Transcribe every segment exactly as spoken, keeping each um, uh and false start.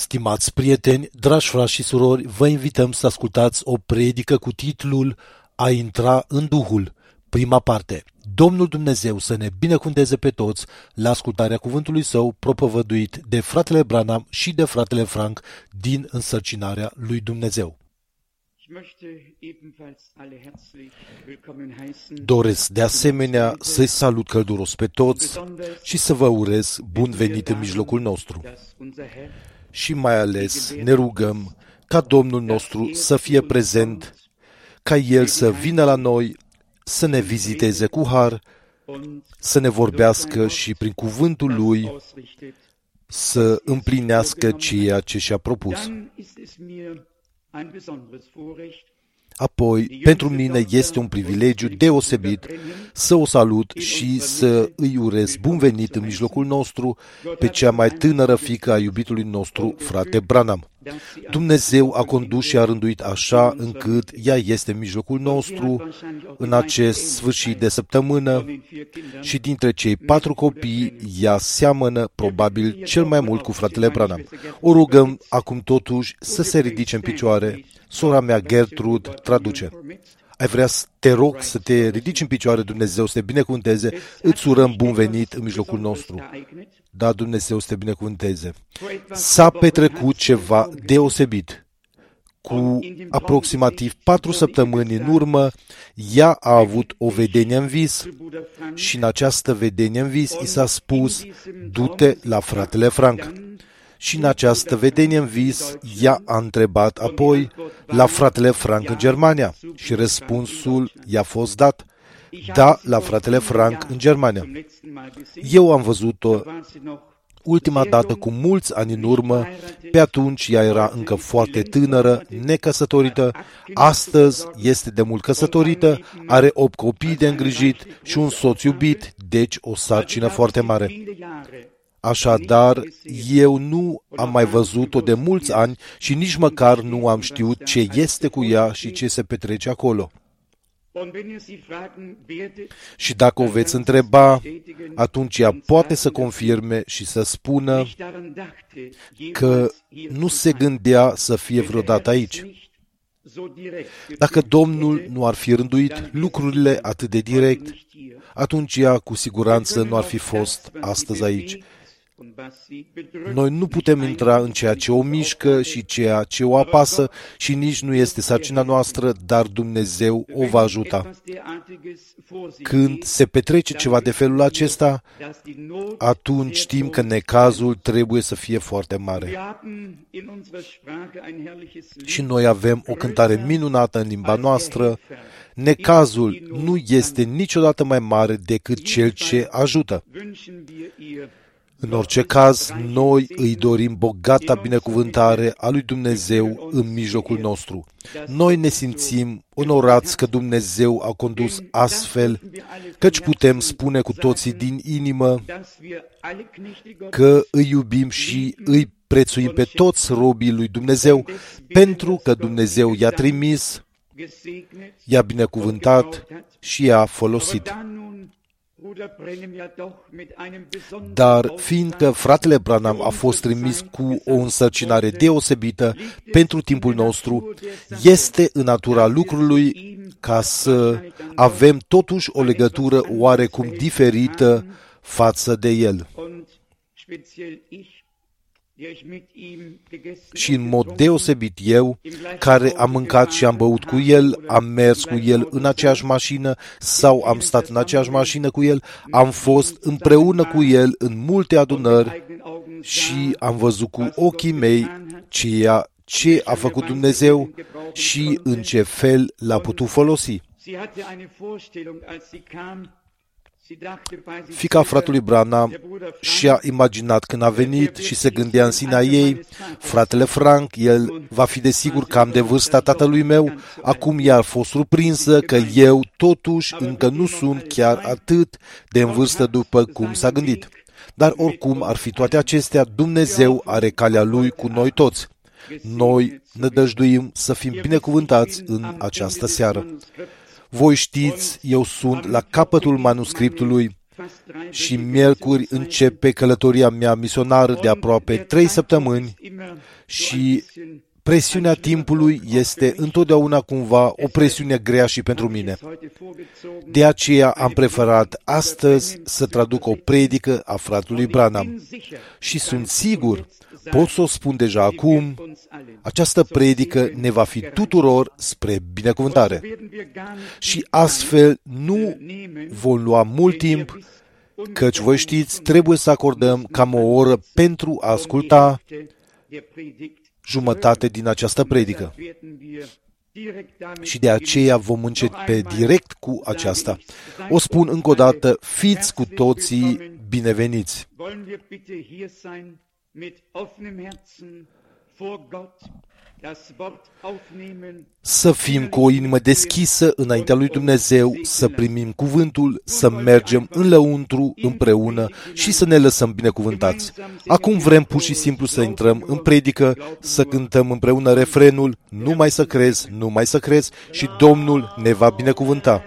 Stimați prieteni, dragi frați și surori, vă invităm să ascultați o predică cu titlul A intra în Duhul, prima parte. Domnul Dumnezeu să ne binecuvânteze pe toți la ascultarea cuvântului său propovăduit de fratele Branham și de fratele Frank din însărcinarea lui Dumnezeu. Doresc de asemenea să-i salut călduros pe toți și să vă urez bun venit în mijlocul nostru. Și mai ales ne rugăm ca Domnul nostru să fie prezent, ca El să vină la noi, să ne viziteze cu har, să ne vorbească și prin cuvântul Lui să împlinească ceea ce și-a propus. Apoi, pentru mine este un privilegiu deosebit să o salut și să îi urez bun venit în mijlocul nostru pe cea mai tânără fiică a iubitului nostru, frate Branham. Dumnezeu a condus și a rânduit așa încât ea este în mijlocul nostru în acest sfârșit de săptămână și dintre cei patru copii ea seamănă probabil cel mai mult cu fratele Branham. O rugăm acum totuși să se ridice în picioare. Sora mea Gertrude traduce. Ai vrea să te rog să te ridici în picioare, Dumnezeu să te binecuvânteze, îți urăm bun venit în mijlocul nostru. Da, Dumnezeu să te binecuvânteze. S-a petrecut ceva deosebit. Cu aproximativ patru săptămâni în urmă, ea a avut o vedenie în vis și în această vedenie în vis i s-a spus, du-te la fratele Frank. Și în această vedenie în vis, ea a întrebat apoi la fratele Frank în Germania și răspunsul i-a fost dat. Da, la fratele Frank în Germania. Eu am văzut-o ultima dată cu mulți ani în urmă, pe atunci ea era încă foarte tânără, necăsătorită, astăzi este de mult căsătorită, are opt copii de îngrijit și un soț iubit, deci o sarcină foarte mare. Așadar, eu nu am mai văzut-o de mulți ani și nici măcar nu am știut ce este cu ea și ce se petrece acolo. Și dacă o veți întreba, atunci ea poate să confirme și să spună că nu se gândea să fie vreodată aici. Dacă Domnul nu ar fi rânduit lucrurile atât de direct, atunci ea cu siguranță nu ar fi fost astăzi aici. Noi nu putem intra în ceea ce o mișcă și ceea ce o apasă și nici nu este sarcina noastră, dar Dumnezeu o va ajuta. Când se petrece ceva de felul acesta, atunci știm că necazul trebuie să fie foarte mare. Și noi avem o cântare minunată în limba noastră. Necazul nu este niciodată mai mare decât cel ce ajută. În orice caz, noi îi dorim bogata binecuvântare a lui Dumnezeu în mijlocul nostru. Noi ne simțim onorați că Dumnezeu a condus astfel, căci putem spune cu toții din inimă că îi iubim și îi prețuim pe toți robii lui Dumnezeu, pentru că Dumnezeu i-a trimis, i-a binecuvântat și i-a folosit. Dar fiindcă fratele Branham a fost trimis cu o însărcinare deosebită pentru timpul nostru, este în natura lucrului ca să avem totuși o legătură oarecum diferită față de el. Și în mod deosebit eu, care am mâncat și am băut cu el, am mers cu el în aceeași mașină sau am stat în aceeași mașină cu el, am fost împreună cu el în multe adunări și am văzut cu ochii mei ceea ce a făcut Dumnezeu și în ce fel l-a putut folosi. Fiica fratelui Branham și-a imaginat când a venit și se gândea în sinea ei, fratele Frank, el va fi desigur cam de vârsta tatălui meu, acum ea a fost surprinsă că eu totuși încă nu sunt chiar atât de în vârstă după cum s-a gândit. Dar oricum ar fi toate acestea, Dumnezeu are calea Lui cu noi toți. Noi nădăjduim să fim binecuvântați în această seară. Voi știți, eu sunt la capătul manuscriptului și miercuri începe călătoria mea misionară de aproape trei săptămâni și presiunea timpului este întotdeauna cumva o presiune grea și pentru mine. De aceea am preferat astăzi să traduc o predică a fratelui Branham. Și sunt sigur, pot să o spun deja acum, această predică ne va fi tuturor spre binecuvântare. Și astfel nu vom lua mult timp, căci voi știți, trebuie să acordăm cam o oră pentru a asculta jumătate din această predică. Și de aceea vom începe direct cu aceasta. O spun încă o dată, fiți cu toții bineveniți. Să fim cu o inimă deschisă înaintea lui Dumnezeu, să primim cuvântul, să mergem în lăuntru împreună și să ne lăsăm binecuvântați. Acum vrem pur și simplu să intrăm în predică, să cântăm împreună refrenul, numai să crezi, numai să crezi și Domnul ne va binecuvânta.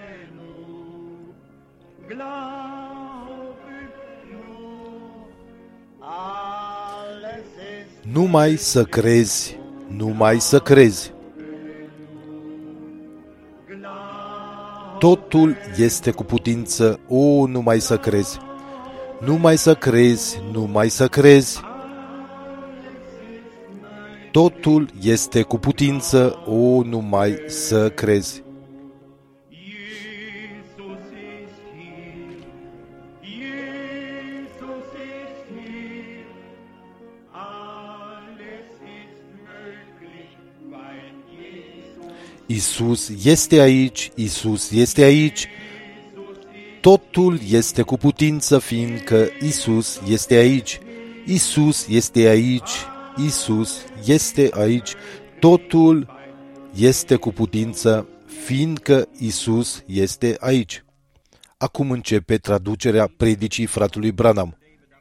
Numai să crezi, numai să crezi. Totul este cu putință, o, numai să crezi. Numai să crezi, numai să crezi. Totul este cu putință, o, numai să crezi. Isus este aici, Isus este aici, totul este cu putință, fiindcă Isus este aici, Isus este aici, Isus este aici, totul este cu putință, fiindcă Isus este aici. Acum începe traducerea predicii fratelui Branham.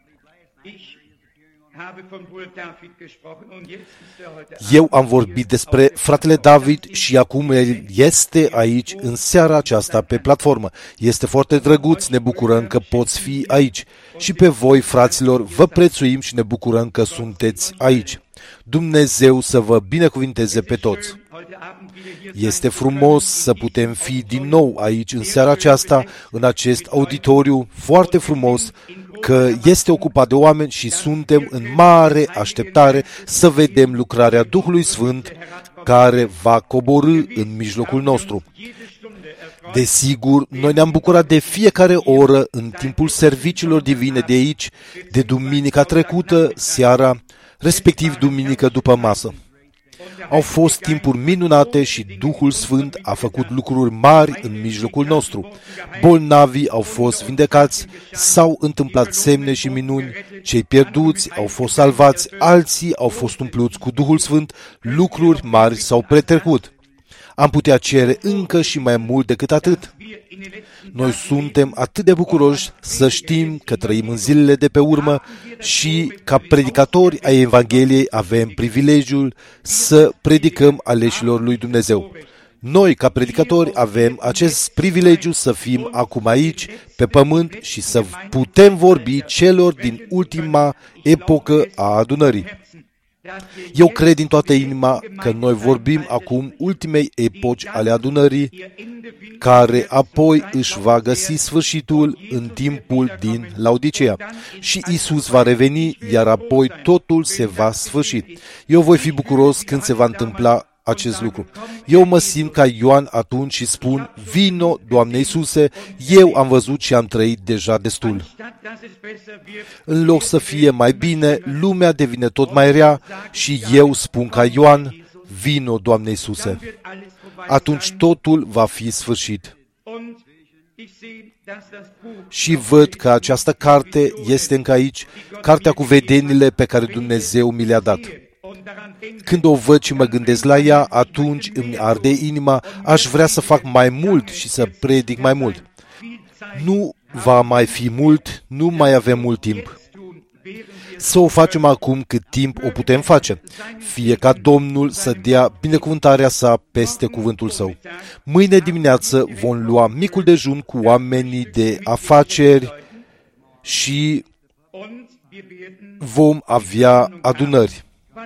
Eu am vorbit despre fratele David și acum el este aici în seara aceasta pe platformă. Este foarte drăguț, ne bucurăm că poți fi aici. Și pe voi, fraților, vă prețuim și ne bucurăm că sunteți aici. Dumnezeu să vă binecuvinteze pe toți. Este frumos să putem fi din nou aici în seara aceasta, în acest auditoriu foarte frumos, că este ocupat de oameni și suntem în mare așteptare să vedem lucrarea Duhului Sfânt care va coborî în mijlocul nostru. Desigur, noi ne-am bucurat de fiecare oră în timpul serviciilor divine de aici, de duminica trecută, seara, respectiv duminică după masă. Au fost timpuri minunate și Duhul Sfânt a făcut lucruri mari în mijlocul nostru. Bolnavii au fost vindecați, s-au întâmplat semne și minuni, cei pierduți au fost salvați, alții au fost umpluți cu Duhul Sfânt, lucruri mari s-au petrecut. Am putea cere încă și mai mult decât atât. Noi suntem atât de bucuroși să știm că trăim în zilele de pe urmă și, ca predicatori ai Evangheliei, avem privilegiul să predicăm aleșilor lui Dumnezeu. Noi, ca predicatori, avem acest privilegiu să fim acum aici, pe pământ, și să putem vorbi celor din ultima epocă a adunării. Eu cred din toată inima că noi vorbim acum ultimei epoci ale adunării, care apoi își va găsi sfârșitul în timpul din Laodicea. Și Isus va reveni, iar apoi totul se va sfârși. Eu voi fi bucuros când se va întâmpla acest lucru. Eu mă simt ca Ioan atunci și spun, vino, Doamne Iisuse, eu am văzut și am trăit deja destul. În loc să fie mai bine, lumea devine tot mai rea și eu spun ca Ioan, vino, Doamne Iisuse. Atunci totul va fi sfârșit. Și văd că această carte este încă aici, cartea cu vedenile pe care Dumnezeu mi le-a dat. Când o văd și mă gândesc la ea, atunci îmi arde inima, aș vrea să fac mai mult și să predic mai mult. Nu va mai fi mult, nu mai avem mult timp. Să o facem acum cât timp o putem face. Fie ca Domnul să dea binecuvântarea sa peste cuvântul său. Mâine dimineață vom lua micul dejun cu oamenii de afaceri și vom avea adunări.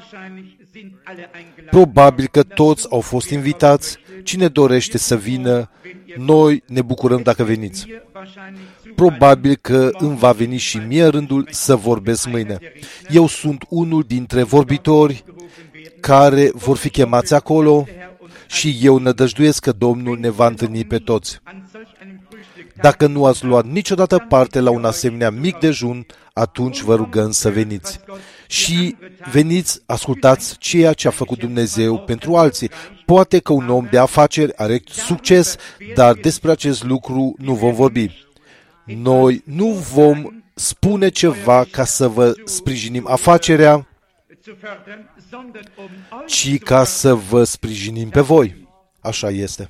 Probabil că toți au fost invitați. Cine dorește să vină, noi ne bucurăm dacă veniți. Probabil că îmi va veni și mie rândul să vorbesc mâine. Eu sunt unul dintre vorbitori care vor fi chemați acolo și eu nădăjduiesc că Domnul ne va întâlni pe toți. Dacă nu ați luat niciodată parte la un asemenea mic dejun, atunci vă rugăm să veniți. Și veniți, ascultați ceea ce a făcut Dumnezeu pentru alții. Poate că un om de afaceri are succes, dar despre acest lucru nu vom vorbi. Noi nu vom spune ceva ca să vă sprijinim afacerea, ci ca să vă sprijinim pe voi. Așa este.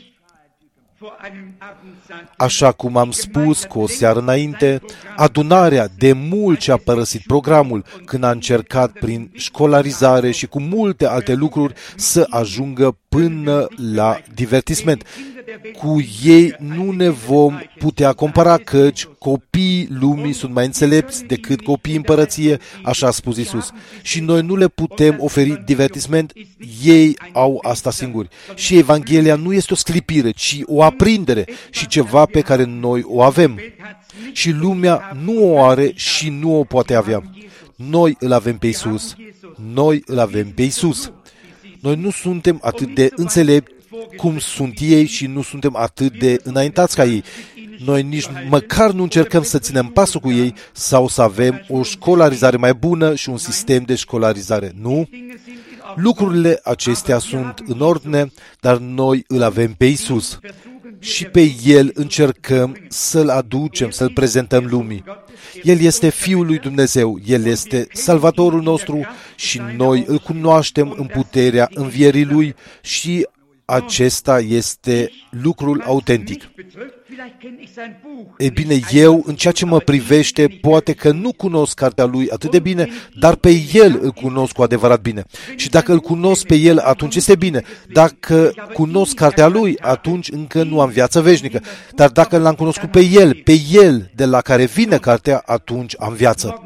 Așa cum am spus cu o seară înainte, adunarea de mult ce a părăsit programul când a încercat prin școlarizare și cu multe alte lucruri să ajungă până la divertisment. Cu ei nu ne vom putea compara, căci copiii lumii sunt mai înțelepți decât copiii împărăție, așa a spus Iisus. Și noi nu le putem oferi divertisment, ei au asta singuri. Și Evanghelia nu este o sclipire, ci o aprindere și ceva pe care noi o avem. Și lumea nu o are și nu o poate avea. Noi îl avem pe Iisus. Noi îl avem pe Iisus. Noi nu suntem atât de înțelepți cum sunt ei și nu suntem atât de înaintați ca ei. Noi nici măcar nu încercăm să ținem pasul cu ei sau să avem o școlarizare mai bună și un sistem de școlarizare. Nu? Lucrurile acestea sunt în ordine, dar noi îl avem pe Iisus și pe El încercăm să-L aducem, să-L prezentăm lumii. El este Fiul lui Dumnezeu, El este Salvatorul nostru și noi îl cunoaștem în puterea învierii Lui și acesta este lucrul autentic. E bine, eu, în ceea ce mă privește, poate că nu cunosc cartea lui atât de bine, dar pe el îl cunosc cu adevărat bine. Și dacă îl cunosc pe el, atunci este bine. Dacă cunosc cartea lui, atunci încă nu am viață veșnică. Dar dacă l-am cunoscut pe el, pe el de la care vine cartea, atunci am viață.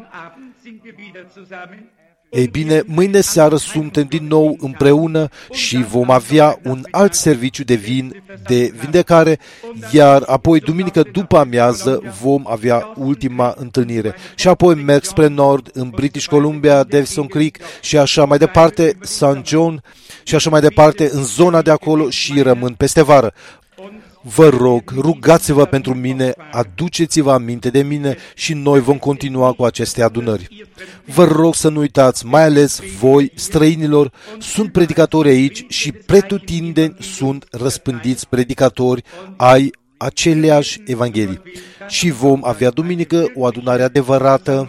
Ei bine, mâine seară suntem din nou împreună și vom avea un alt serviciu de vin de vindecare, iar apoi duminică după amiază vom avea ultima întâlnire. Și apoi merg spre nord, în British Columbia, Davison Creek și așa mai departe, Saint John și așa mai departe, în zona de acolo și rămân peste vară. Vă rog, rugați-vă pentru mine, aduceți-vă aminte de mine și noi vom continua cu aceste adunări. Vă rog să nu uitați, mai ales voi, străinilor, sunt predicatori aici și pretutindeni sunt răspândiți predicatori ai aceleași evanghelii. Și vom avea duminică o adunare adevărată,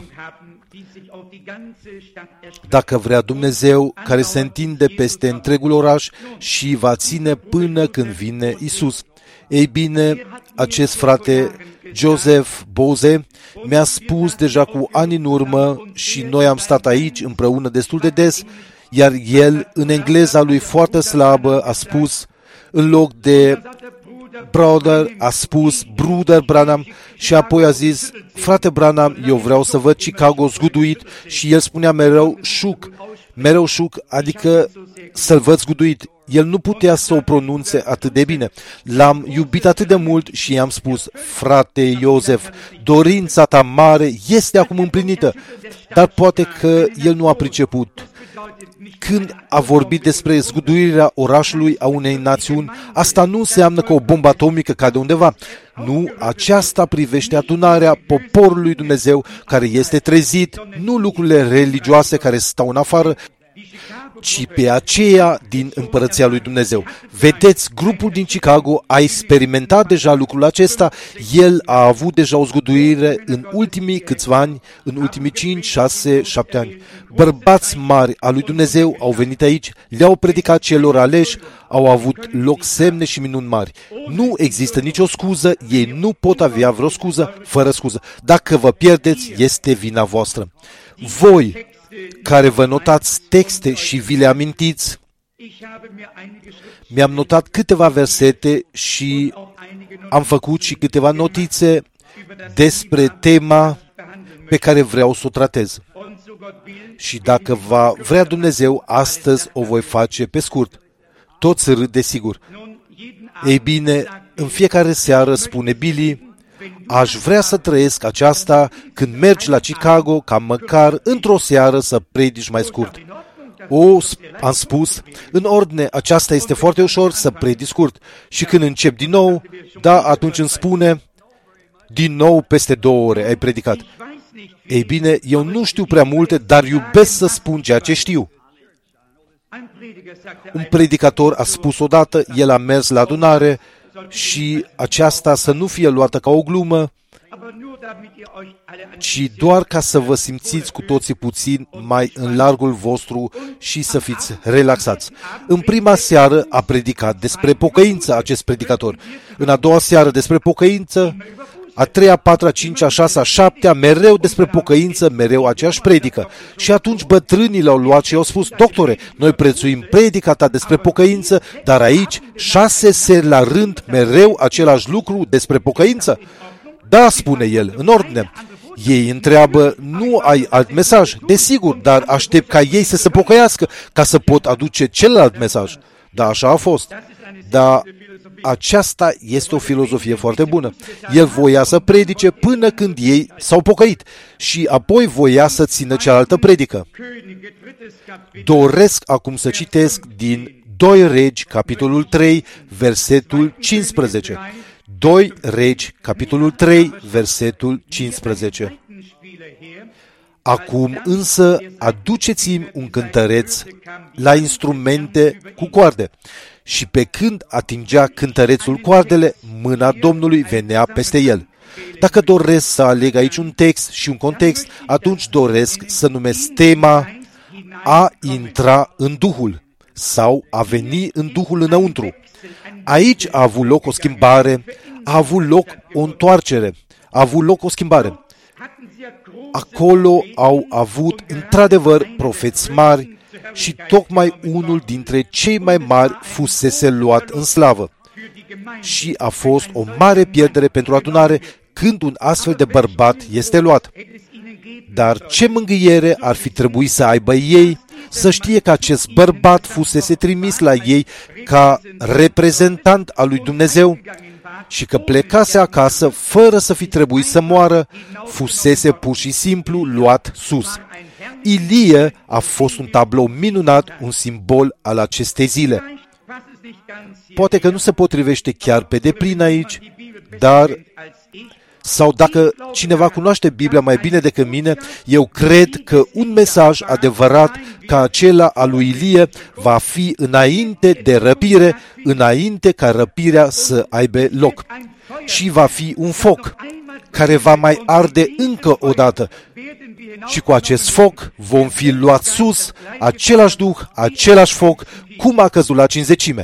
dacă vrea Dumnezeu, care se întinde peste întregul oraș și va ține până când vine Isus. Ei bine, acest frate Joseph Boze mi-a spus deja cu ani în urmă și noi am stat aici împreună destul de des, iar el, în engleza lui foarte slabă, a spus, în loc de brother, a spus Bruder Branham și apoi a zis, frate Branham, eu vreau să văd Chicago zguduit și el spunea mereu șuc, mereu șuc, adică să-l văd zguduit. El nu putea să o pronunțe atât de bine. L-am iubit atât de mult și i-am spus, frate Iosef, dorința ta mare este acum împlinită, dar poate că el nu a priceput. Când a vorbit despre zguduirea orașului a unei națiuni, asta nu înseamnă că o bombă atomică cade undeva. Nu, aceasta privește adunarea poporului Dumnezeu care este trezit, nu lucrurile religioase care stau în afară, ci pe aceea din împărăția lui Dumnezeu. Vedeți, grupul din Chicago a experimentat deja lucrul acesta, el a avut deja o zguduire în ultimii câțiva ani, în ultimii cinci, șase, șapte ani. Bărbați mari al lui Dumnezeu au venit aici, le-au predicat celor aleși, au avut loc semne și minuni mari. Nu există nicio scuză, ei nu pot avea vreo scuză fără scuză. Dacă vă pierdeți, este vina voastră. Voi care vă notați texte și vi le amintiți, mi-am notat câteva versete și am făcut și câteva notițe despre tema pe care vreau să o tratez. Și dacă va vrea Dumnezeu, astăzi o voi face pe scurt. Toți râd, desigur. Ei bine, în fiecare seară, spune Billy, aș vrea să trăiesc aceasta când mergi la Chicago, ca măcar într-o seară să predici mai scurt. O, am spus, în ordine, aceasta este foarte ușor să predici scurt. Și când încep din nou, da, atunci îmi spune, din nou peste două ore ai predicat. Ei bine, eu nu știu prea multe, dar iubesc să spun ceea ce știu. Un predicator a spus odată, el a mers la adunare și aceasta să nu fie luată ca o glumă, ci doar ca să vă simțiți cu toții puțin mai în largul vostru și să fiți relaxați. În prima seară a predicat despre pocăință acest predicator. În a doua seară despre pocăință, a treia, a patra, a cincea, a șasea, a șaptea, mereu despre pocăință, mereu aceeași predică. Și atunci bătrânii l-au luat și au spus, doctore, noi prețuim predica ta despre pocăință, dar aici, șase seri la rând, mereu același lucru despre pocăință? Da, spune el, în ordine. Ei întreabă, nu ai alt mesaj? Desigur, dar aștept ca ei să se pocăiască, ca să pot aduce celălalt mesaj. Da, așa a fost. Dar aceasta este o filozofie foarte bună. El voia să predice până când ei s-au pocăit și apoi voia să țină cealaltă predică. Doresc acum să citesc din doi Regi, capitolul trei, versetul cincisprezece. doi Regi, capitolul trei, versetul cincisprezece. Acum însă aduceți-mi un cântăreț la instrumente cu coarde. Și pe când atingea cântărețul coardele, mâna Domnului venea peste el. Dacă doresc să aleg aici un text și un context, atunci doresc să numesc tema a intra în Duhul sau a veni în Duhul înăuntru. Aici a avut loc o schimbare, a avut loc o întoarcere, a avut loc o schimbare. Acolo au avut într-adevăr profeți mari și tocmai unul dintre cei mai mari fusese luat în slavă. Și a fost o mare pierdere pentru adunare când un astfel de bărbat este luat. Dar ce mângâiere ar fi trebuit să aibă ei să știe că acest bărbat fusese trimis la ei ca reprezentant al lui Dumnezeu și că plecase acasă fără să fi trebuit să moară, fusese pur și simplu luat sus. Ilie a fost un tablou minunat, un simbol al acestei zile. Poate că nu se potrivește chiar pe deplin aici, dar, sau dacă cineva cunoaște Biblia mai bine decât mine, eu cred că un mesaj adevărat ca acela al lui Ilie va fi înainte de răpire, înainte ca răpirea să aibă loc. Și va fi un foc care va mai arde încă o dată. Și cu acest foc vom fi luați sus, același duh, același foc, cum a căzut la cincizecime.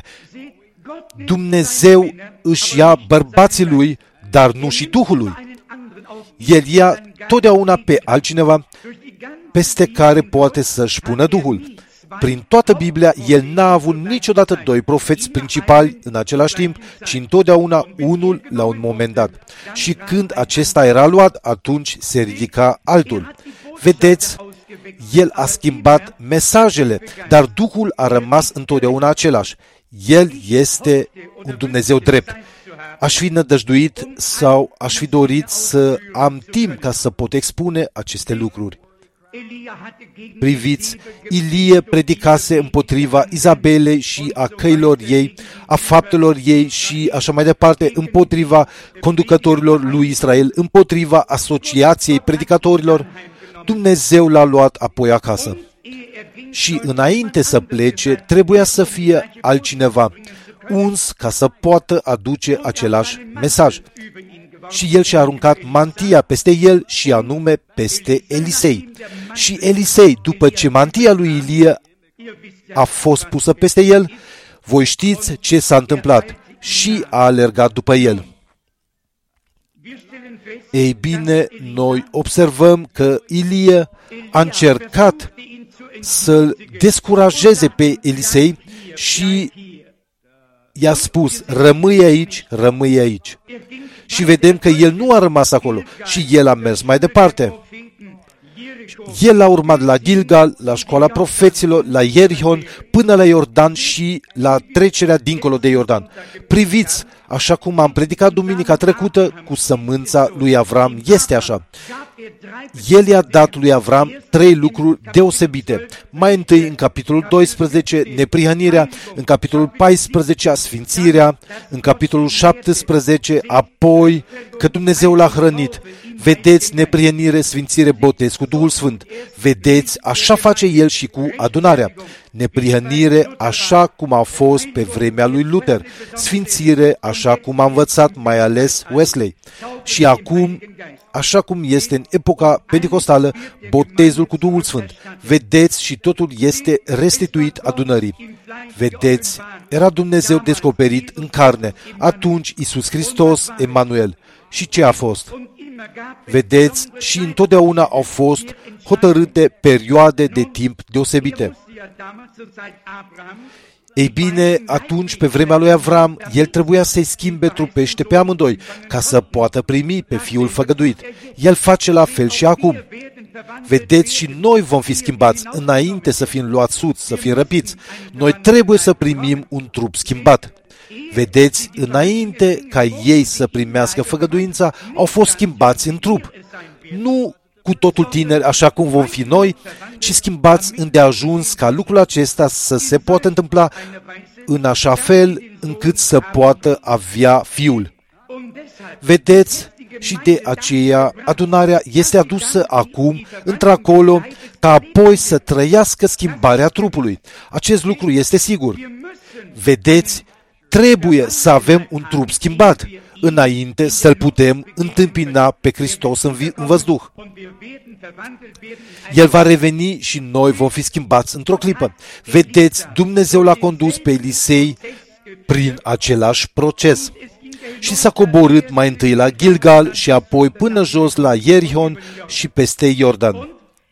Dumnezeu își ia bărbații lui, dar nu și Duhul lui. El ia totdeauna pe altcineva peste care poate să-și pună Duhul. Prin toată Biblia, el n-a avut niciodată doi profeți principali în același timp, ci întotdeauna unul la un moment dat. Și când acesta era luat, atunci se ridica altul. Vedeți, el a schimbat mesajele, dar Duhul a rămas întotdeauna același. El este un Dumnezeu drept. Aș fi nădăjduit sau aș fi dorit să am timp ca să pot expune aceste lucruri. Priviți, Ilie predicase împotriva Izabelei și a căilor ei, a faptelor ei și așa mai departe, împotriva conducătorilor lui Israel, împotriva asociației predicatorilor. Dumnezeu l-a luat apoi acasă. Și înainte să plece, trebuia să fie altcineva, uns ca să poată aduce același mesaj. Și el și-a aruncat mantia peste el și anume peste Elisei. Și Elisei, după ce mantia lui Ilie a fost pusă peste el, voi știți ce s-a întâmplat. Și a alergat după el. Ei bine, noi observăm că Ilie a încercat să-l descurajeze pe Elisei și i-a spus, rămâi aici, rămâi aici. Și vedem că el nu a rămas acolo și el a mers mai departe. El a urmat la Gilgal, la școala profeților, la Ierihon, până la Iordan și la trecerea dincolo de Iordan. Priviți, așa cum am predicat duminica trecută, cu sămânța lui Avram, este așa. El i-a dat lui Avram trei lucruri deosebite. Mai întâi, în capitolul doisprezece, neprihănirea, în capitolul paisprezece, sfințirea, în capitolul șaptesprezece, apoi că Dumnezeu l-a hrănit. Vedeți, neprihănire, sfințire, botez cu Duhul Sfânt. Vedeți, așa face el și cu adunarea. Neprihănire, așa cum a fost pe vremea lui Luther. Sfințire, așa cum a învățat mai ales Wesley. Și acum, așa cum este în epoca pentecostală, botezul cu Duhul Sfânt. Vedeți, și totul este restituit adunării. Vedeți, era Dumnezeu descoperit în carne. Atunci Iisus Hristos, Emanuel. Și ce a fost? Vedeți, și întotdeauna au fost hotărâte perioade de timp deosebite. Ei bine, atunci, pe vremea lui Avram, el trebuia să-i schimbe trupește pe amândoi, ca să poată primi pe fiul făgăduit. El face la fel și acum. Vedeți, și noi vom fi schimbați înainte să fim luați sus, să fim răpiți. Noi trebuie să primim un trup schimbat. Vedeți, înainte ca ei să primească făgăduința, au fost schimbați în trup. Nu cu totul tineri, așa cum vom fi noi, ci schimbați îndeajuns ca lucrul acesta să se poată întâmpla în așa fel încât să poată avea fiul. Vedeți, și de aceea adunarea este adusă acum într-acolo ca apoi să trăiască schimbarea trupului. Acest lucru este sigur. Vedeți, trebuie să avem un trup schimbat înainte să-L putem întâmpina pe Hristos în, vi- în văzduh. El va reveni și noi vom fi schimbați într-o clipă. Vedeți, Dumnezeu l-a condus pe Elisei prin același proces. Și s-a coborât mai întâi la Gilgal și apoi până jos la Ierihon și peste Iordan.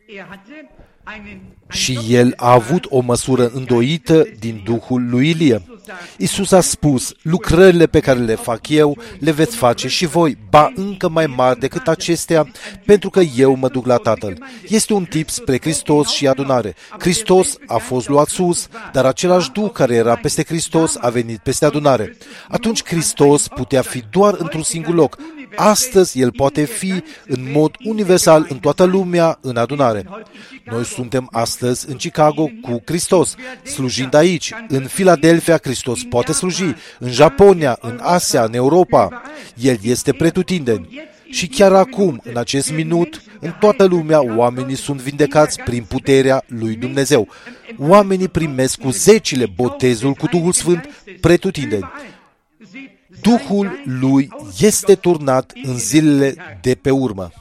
Și el a avut o măsură îndoită din Duhul lui Ilie. Iisus a spus, lucrările pe care le fac eu, le veți face și voi, ba încă mai mari decât acestea, pentru că eu mă duc la Tatăl. Este un tip spre Hristos și adunare. Hristos a fost luat sus, dar același Duh care era peste Hristos a venit peste adunare. Atunci Hristos putea fi doar într-un singur loc. Astăzi El poate fi în mod universal în toată lumea în adunare. Noi suntem astăzi în Chicago cu Hristos, slujind aici. În Filadelfia Hristos poate sluji, în Japonia, în Asia, în Europa. El este pretutindeni. Și chiar acum, în acest minut, în toată lumea, oamenii sunt vindecați prin puterea lui Dumnezeu. Oamenii primesc cu zecile botezul cu Duhul Sfânt pretutindeni. Duhul lui este turnat în zilele de pe urmă.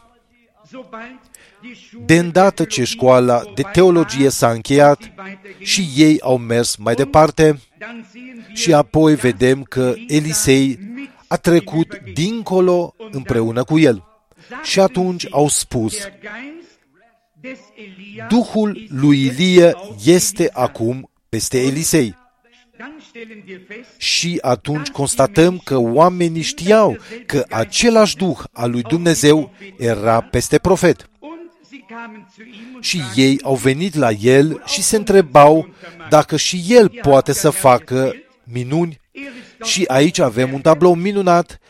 De îndată ce școala de teologie s-a încheiat și ei au mers mai departe, și apoi vedem că Elisei a trecut dincolo împreună cu el. Și atunci au spus, Duhul lui Ilie este acum peste Elisei. Și atunci constatăm că oamenii știau că același Duh al lui Dumnezeu era peste profet. Și ei au venit la el și se întrebau dacă și el poate să facă minuni. Și aici avem un tablou minunat.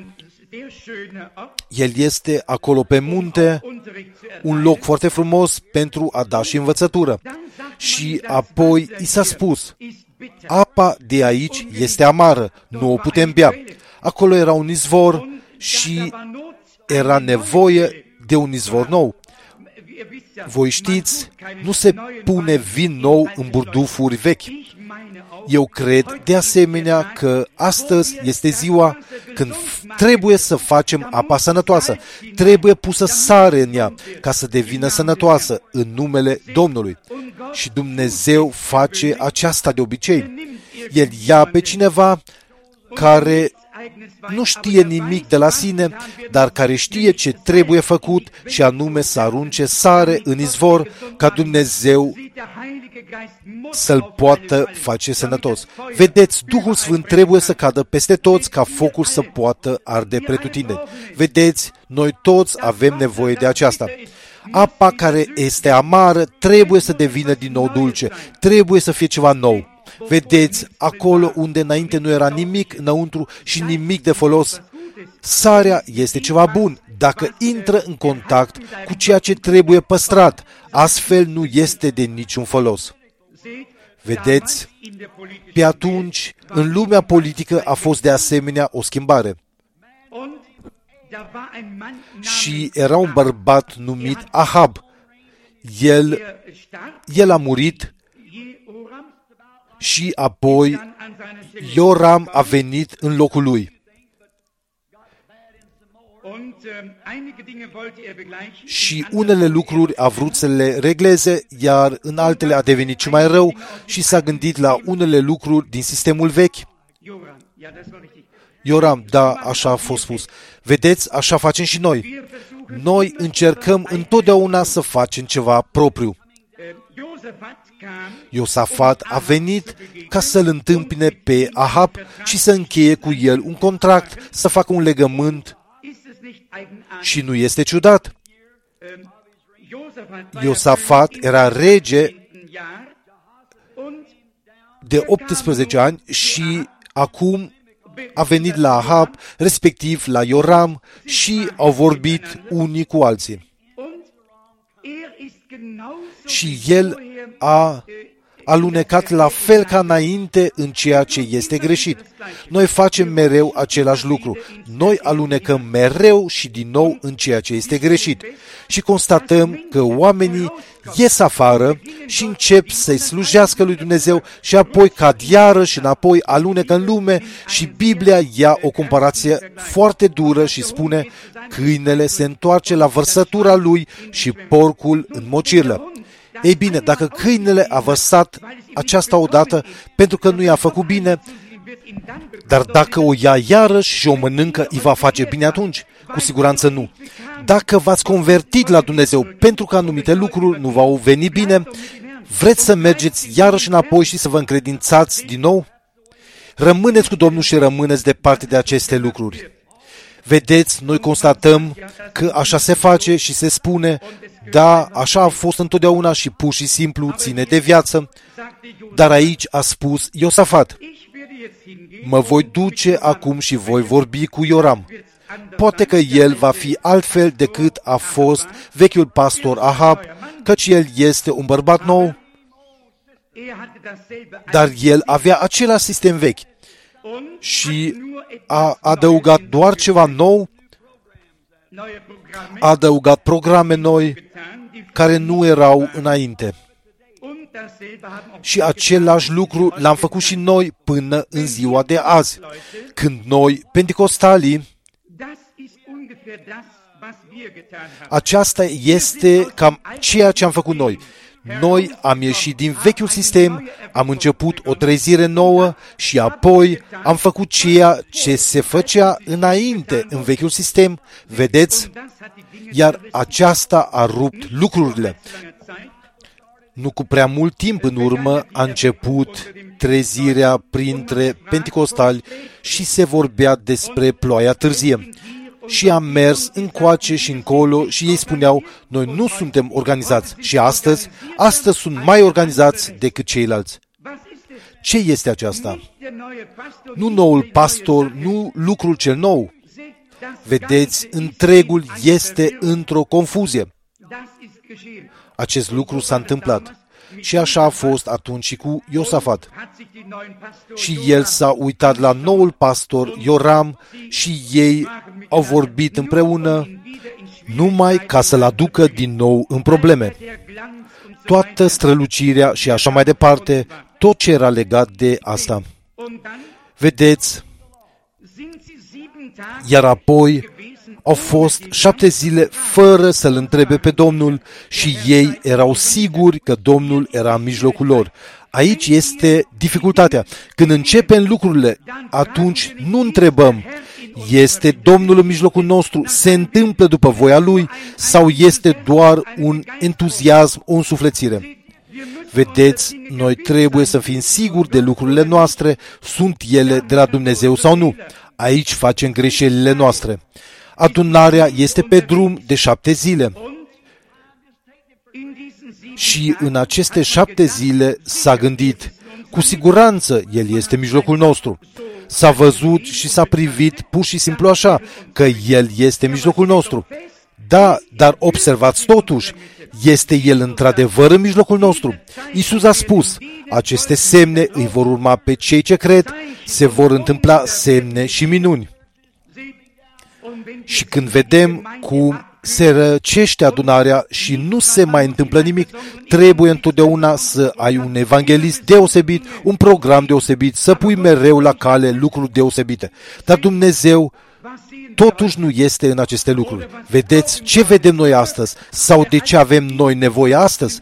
El este acolo pe munte, un loc foarte frumos pentru a da și învățătură. Și apoi i s-a spus, apa de aici este amară, nu o putem bea. Acolo era un izvor și era nevoie de un izvor nou. Voi știți, nu se pune vin nou în burdufuri vechi. Eu cred, de asemenea, că astăzi este ziua când trebuie să facem apa sănătoasă. Trebuie pusă sare în ea ca să devină sănătoasă în numele Domnului. Și Dumnezeu face aceasta de obicei. El ia pe cineva care nu știe nimic de la sine, dar care știe ce trebuie făcut și anume să arunce sare în izvor ca Dumnezeu să-l poată face sănătos. Vedeți, Duhul Sfânt trebuie să cadă peste toți ca focul să poată arde pretutindeni. Vedeți, noi toți avem nevoie de aceasta. Apa care este amară trebuie să devină din nou dulce, trebuie să fie ceva nou. Vedeți, acolo unde înainte nu era nimic înăuntru și nimic de folos, sarea este ceva bun dacă intră în contact cu ceea ce trebuie păstrat, astfel nu este de niciun folos. Vedeți, pe atunci, în lumea politică a fost de asemenea o schimbare. Și era un bărbat numit Ahab. El, el a murit și apoi Ioram a venit în locul lui. Și unele lucruri a vrut să le regleze, iar în altele a devenit și mai rău și s-a gândit la unele lucruri din sistemul vechi. Ioram, da, așa a fost spus. Vedeți, așa facem și noi. Noi încercăm întotdeauna să facem ceva propriu. Iosafat a venit ca să-l întâmpine pe Ahab și să încheie cu el un contract, să facă un legământ. Și nu este ciudat. Iosafat era rege de optsprezece ani și acum a venit la Ahab, respectiv la Ioram, și au vorbit unii cu alții. Și el a alunecat la fel ca înainte în ceea ce este greșit. Noi facem mereu același lucru. Noi alunecăm mereu și din nou în ceea ce este greșit. Și constatăm că oamenii ies afară și încep să-i slujească lui Dumnezeu și apoi cad iarăși înapoi, alunecă în lume și Biblia ia o comparație foarte dură și spune: câinele se întoarce la vărsătura lui și porcul în mocirlă. Ei bine, dacă câinele a vărsat aceasta odată pentru că nu i-a făcut bine, dar dacă o ia iarăși și o mănâncă, îi va face bine atunci? Cu siguranță nu. Dacă v-ați convertit la Dumnezeu pentru că anumite lucruri nu v-au venit bine, vreți să mergeți iarăși înapoi și să vă încredințați din nou? Rămâneți cu Domnul și rămâneți departe de aceste lucruri. Vedeți, noi constatăm că așa se face și se spune: da, așa a fost întotdeauna și pur și simplu ține de viață. Dar aici a spus Iosafat: mă voi duce acum și voi vorbi cu Ioram. Poate că el va fi altfel decât a fost vechiul pastor Ahab, căci el este un bărbat nou, dar el avea același sistem vechi și a adăugat doar ceva nou, a adăugat programe noi care nu erau înainte. Și același lucru l-am făcut și noi până în ziua de azi, când noi, penticostalii, aceasta este cam ceea ce am făcut noi. Noi am ieșit din vechiul sistem, am început o trezire nouă și apoi am făcut ceea ce se făcea înainte în vechiul sistem, vedeți? Iar aceasta a rupt lucrurile. Nu cu prea mult timp în urmă a început trezirea printre penticostali și se vorbea despre ploaia târzie. Și am mers încoace și încolo și ei spuneau: noi nu suntem organizați. Și astăzi, astăzi sunt mai organizați decât ceilalți. Ce este aceasta? Nu noul pastor, nu lucrul cel nou. Vedeți, întregul este într-o confuzie. Acest lucru s-a întâmplat. Și așa a fost atunci și cu Iosafat. Și el s-a uitat la noul pastor Ioram și ei au vorbit împreună numai ca să-l aducă din nou în probleme. Toată strălucirea și așa mai departe, tot ce era legat de asta. Vedeți, iar apoi au fost șapte zile fără să-L întrebe pe Domnul și ei erau siguri că Domnul era în mijlocul lor. Aici este dificultatea. Când începem lucrurile, atunci nu întrebăm: Este Domnul în mijlocul nostru? Se întâmplă după voia Lui? Sau este doar un entuziasm, o însuflețire? Vedeți, noi trebuie să fim siguri de lucrurile noastre, sunt ele de la Dumnezeu sau nu. Aici facem greșelile noastre. Adunarea este pe drum de șapte zile. Și în aceste șapte zile s-a gândit, cu siguranță El este în mijlocul nostru. S-a văzut și s-a privit pur și simplu așa, că El este în mijlocul nostru. Da, dar observați totuși, este El într-adevăr în mijlocul nostru. Iisus a spus, aceste semne îi vor urma pe cei ce cred, se vor întâmpla semne și minuni. Și când vedem cum se răcește adunarea și nu se mai întâmplă nimic, trebuie întotdeauna să ai un evanghelist deosebit, un program deosebit, să pui mereu la cale lucruri deosebite. Dar Dumnezeu totuși nu este în aceste lucruri. Vedeți ce vedem noi astăzi sau de ce avem noi nevoie astăzi?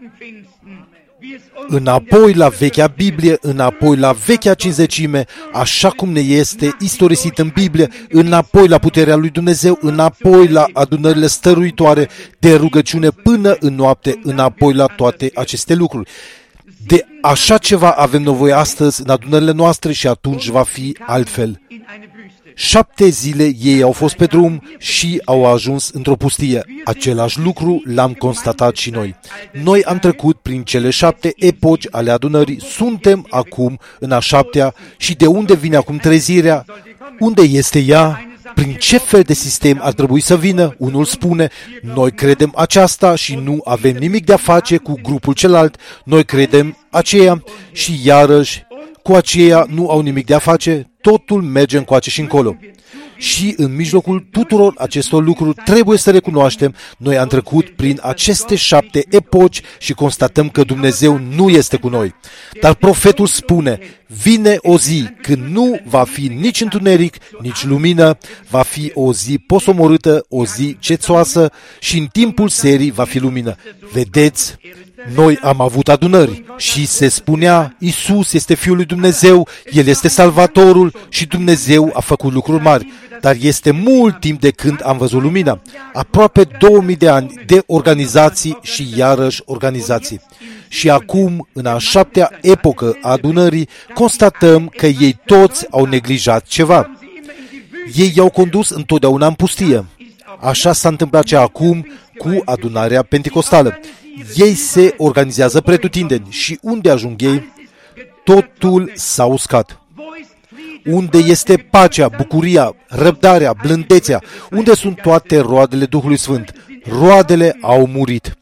Înapoi la vechea Biblie, înapoi la vechea cinzecime, așa cum ne este istorisit în Biblie, înapoi la puterea lui Dumnezeu, înapoi la adunările stăruitoare de rugăciune până în noapte, înapoi la toate aceste lucruri. De așa ceva avem nevoie astăzi în adunările noastre și atunci va fi altfel. Șapte zile ei au fost pe drum și au ajuns într-o pustie. Același lucru l-am constatat și noi. Noi am trecut prin cele șapte epoci ale adunării, suntem acum în a șaptea și de unde vine acum trezirea? Unde este ea? Prin ce fel de sistem ar trebui să vină? Unul spune, noi credem aceasta și nu avem nimic de a face cu grupul celălalt, noi credem aceea și iarăși cu aceea nu au nimic de a face, totul merge încoace și încolo. Și în mijlocul tuturor acestor lucruri trebuie să recunoaștem, noi am trecut prin aceste șapte epoci și constatăm că Dumnezeu nu este cu noi. Dar profetul spune, vine o zi când nu va fi nici întuneric, nici lumină, va fi o zi posomorâtă, o zi cețoasă și în timpul serii va fi lumină. Vedeți? Noi am avut adunări și se spunea, Iisus este Fiul lui Dumnezeu, El este Salvatorul și Dumnezeu a făcut lucruri mari. Dar este mult timp de când am văzut lumina. Aproape două mii de ani de organizații și iarăși organizații. Și acum, în a șaptea epocă a adunării, constatăm că ei toți au neglijat ceva. Ei i-au condus întotdeauna în pustie. Așa s-a întâmplat și acum cu adunarea penticostală. Ei se organizează pretutindeni și unde ajung ei, totul s-a uscat. Unde este pacea, bucuria, răbdarea, blândețea, unde sunt toate roadele Duhului Sfânt? Roadele au murit.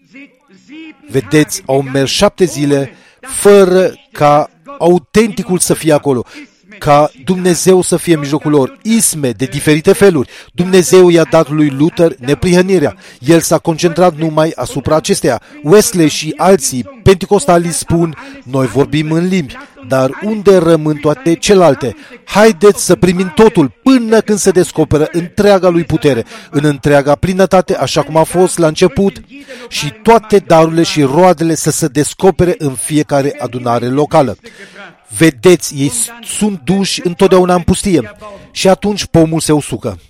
Vedeți, au mers șapte zile fără ca autenticul să fie acolo, ca Dumnezeu să fie în mijlocul lor, isme de diferite feluri. Dumnezeu i-a dat lui Luther neprihănirea. El s-a concentrat numai asupra acesteia. Wesley și alții penticostalii spun, noi vorbim în limbi, dar unde rămân toate celelalte? Haideți să primim totul până când se descoperă întreaga lui putere, în întreaga plinătate, așa cum a fost la început, și toate darurile și roadele să se descopere în fiecare adunare locală. Vedeți, ei sunt duși întotdeauna în pustie și atunci pomul se usucă.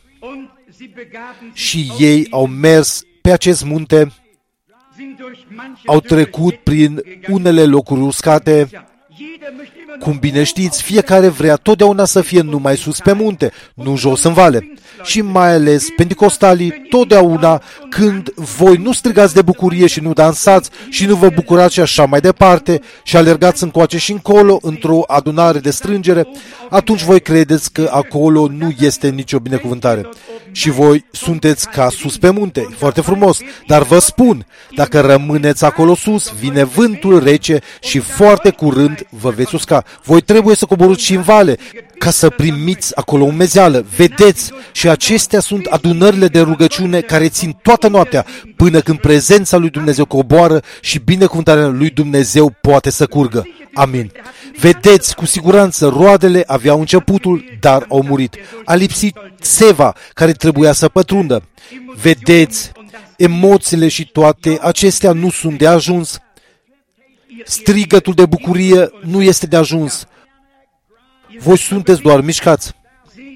Și ei au mers pe acest munte, au trecut prin unele locuri uscate. Cum bine știți, fiecare vrea totdeauna să fie numai sus pe munte, nu jos în vale. Și mai ales penticostalii, totdeauna când voi nu strigați de bucurie și nu dansați și nu vă bucurați și așa mai departe și alergați încoace și încolo într-o adunare de strângere, atunci voi credeți că acolo nu este nicio binecuvântare. Și voi sunteți ca sus pe munte, foarte frumos, dar vă spun, dacă rămâneți acolo sus, vine vântul rece și foarte curând vă veți usca. Voi trebuie să coborâți și în vale, ca să primiți acolo umezeală. Vedeți, și acestea sunt adunările de rugăciune care țin toată noaptea, până când prezența lui Dumnezeu coboară și binecuvântarea lui Dumnezeu poate să curgă. Amin. Vedeți, cu siguranță, roadele aveau începutul, dar au murit. A lipsit seva care trebuia să pătrundă. Vedeți, emoțiile și toate acestea nu sunt de ajuns. Strigătul de bucurie nu este de ajuns. Voi sunteți doar mișcați.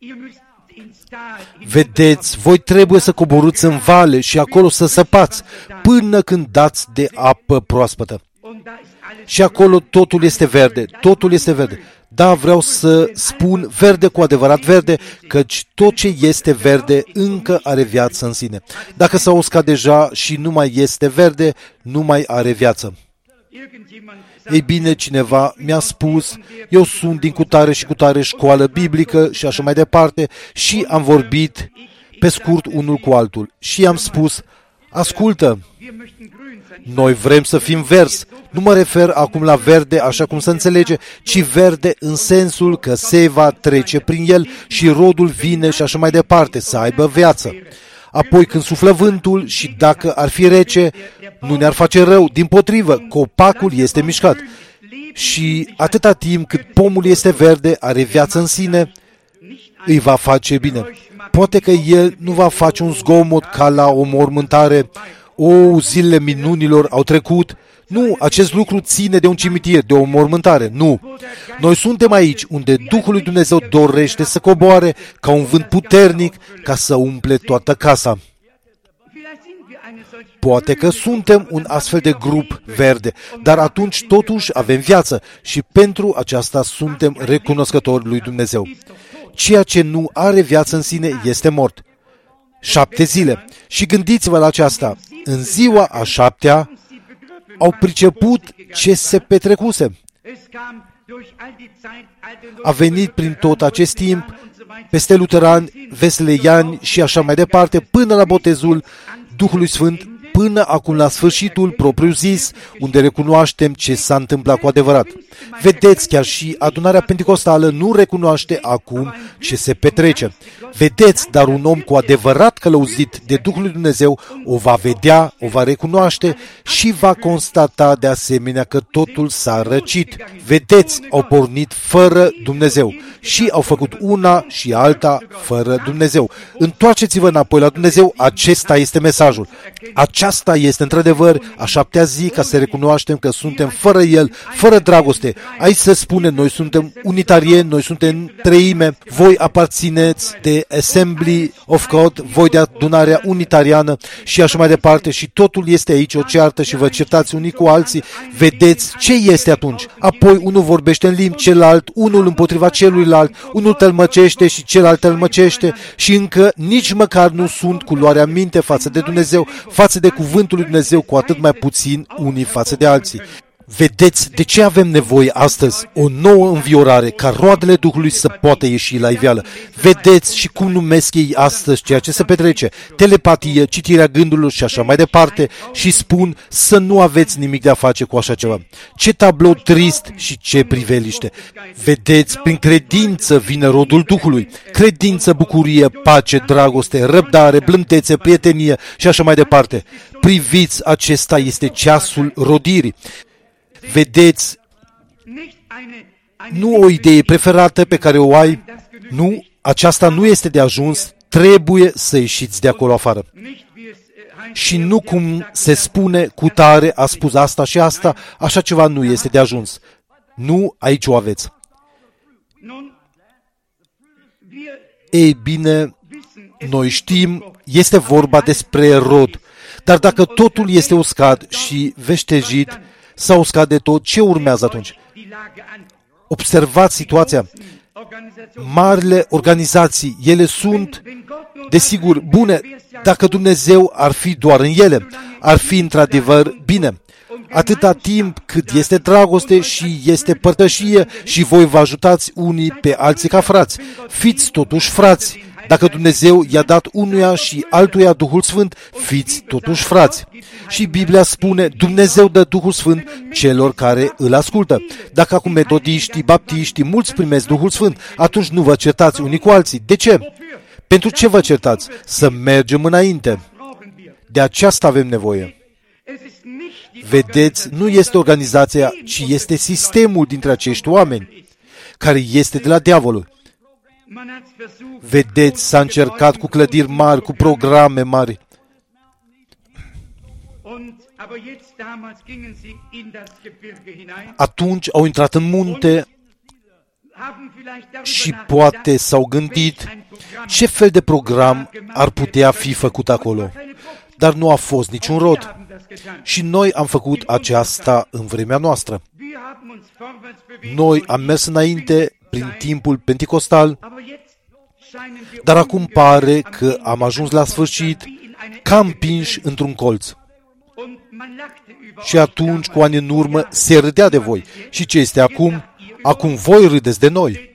Vedeți, voi trebuie să coborâți în vale și acolo să săpați, până când dați de apă proaspătă. Și acolo totul este verde, totul este verde. Da, vreau să spun verde cu adevărat verde, căci tot ce este verde încă are viață în sine. Dacă s-a uscat deja și nu mai este verde, nu mai are viață. Ei bine, cineva mi-a spus, eu sunt din cutare și cutare școală biblică și așa mai departe și am vorbit pe scurt unul cu altul și i-am spus, ascultă, noi vrem să fim verzi. Nu mă refer acum la verde așa cum se înțelege, ci verde în sensul că se va trece prin el și rodul vine și așa mai departe, să aibă viață. Apoi când suflă vântul și dacă ar fi rece, nu ne-ar face rău. Dimpotrivă, copacul este mișcat. Și atâta timp cât pomul este verde, are viață în sine, îi va face bine. Poate că el nu va face un zgomot ca la o mormântare. O, zilele minunilor au trecut. Nu, acest lucru ține de un cimitir, de o mormântare. Nu. Noi suntem aici, unde Duhul lui Dumnezeu dorește să coboare ca un vânt puternic ca să umple toată casa. Poate că suntem un astfel de grup verde, dar atunci totuși avem viață și pentru aceasta suntem recunoscători lui Dumnezeu. Ceea ce nu are viață în sine este mort. Șapte zile. Și gândiți-vă la aceasta. În ziua a șaptea au priceput ce se petrecuse. A venit prin tot acest timp peste luterani, vesleiani și așa mai departe, până la botezul Duhului Sfânt, până acum la sfârșitul propriu-zis, unde recunoaștem ce s-a întâmplat cu adevărat. Vedeți, chiar și adunarea penticostală nu recunoaște acum ce se petrece. Vedeți, dar un om cu adevărat călăuzit de Duhul lui Dumnezeu o va vedea, o va recunoaște și va constata de asemenea că totul s-a răcit. Vedeți, au pornit fără Dumnezeu și au făcut una și alta fără Dumnezeu. Întoarceți-vă înapoi la Dumnezeu, acesta este mesajul. Aceasta este într-adevăr a șaptea zi ca să recunoaștem că suntem fără El, fără dragoste. Aici se spune, noi suntem unitarieni, noi suntem treime, voi aparțineți de Assembly of God, voi de adunarea unitariană și așa mai departe și totul este aici o ceartă și vă certați unii cu alții. Vedeți ce este atunci? Apoi unul vorbește în limbi, celălalt, unul împotriva celuilalt, unul tălmăcește și celălalt tălmăcește și încă nici măcar nu sunt cu luarea minte față de Dumnezeu, față de cuvântul lui Dumnezeu, cu atât mai puțin unii față de alții. Vedeți de ce avem nevoie astăzi? O nouă înviorare, ca roadele Duhului să poată ieși la iveală. Vedeți și cum numesc ei astăzi ceea ce se petrece. Telepatie, citirea gândurilor și așa mai departe și spun să nu aveți nimic de a face cu așa ceva. Ce tablou trist și ce priveliște! Vedeți, prin credință vine rodul Duhului. Credință, bucurie, pace, dragoste, răbdare, blândețe, prietenie și așa mai departe. Priviți, acesta este ceasul rodirii. Vedeți, nu o idee preferată pe care o ai, nu, aceasta nu este de ajuns, trebuie să ieșiți de acolo afară. Și nu cum se spune, cu tare a spus asta și asta, așa ceva nu este de ajuns. Nu, aici o aveți. Ei bine, noi știm, este vorba despre rod, dar dacă totul este uscat și veștejit, s-a uscat de tot, ce urmează atunci? Observați situația. Marile organizații, ele sunt, desigur, bune, dacă Dumnezeu ar fi doar în ele, ar fi într-adevăr bine. Atâta timp cât este dragoste și este părtășie și voi vă ajutați unii pe alții ca frați. Fiți totuși frați. Dacă Dumnezeu i-a dat unuia și altuia Duhul Sfânt, fiți totuși frați. Și Biblia spune, Dumnezeu dă Duhul Sfânt celor care îl ascultă. Dacă acum metodiștii, baptiștii, mulți primesc Duhul Sfânt, atunci nu vă certați unii cu alții. De ce? Pentru ce vă certați? Să mergem înainte. De aceasta avem nevoie. Vedeți, nu este organizația, ci este sistemul dintre acești oameni, care este de la diavolul. Vedeți, s-a încercat cu clădiri mari, cu programe mari. Atunci au intrat în munte, și poate s-au gândit ce fel de program ar putea fi făcut acolo. Dar nu a fost niciun rod. Și noi am făcut aceasta în vremea noastră. Noi am mers înainte prin timpul penticostal, dar acum pare că am ajuns la sfârșit ca împinși într-un colț. Și atunci, cu ani în urmă, se râdea de voi. Și ce este acum? Acum voi râdeți de noi.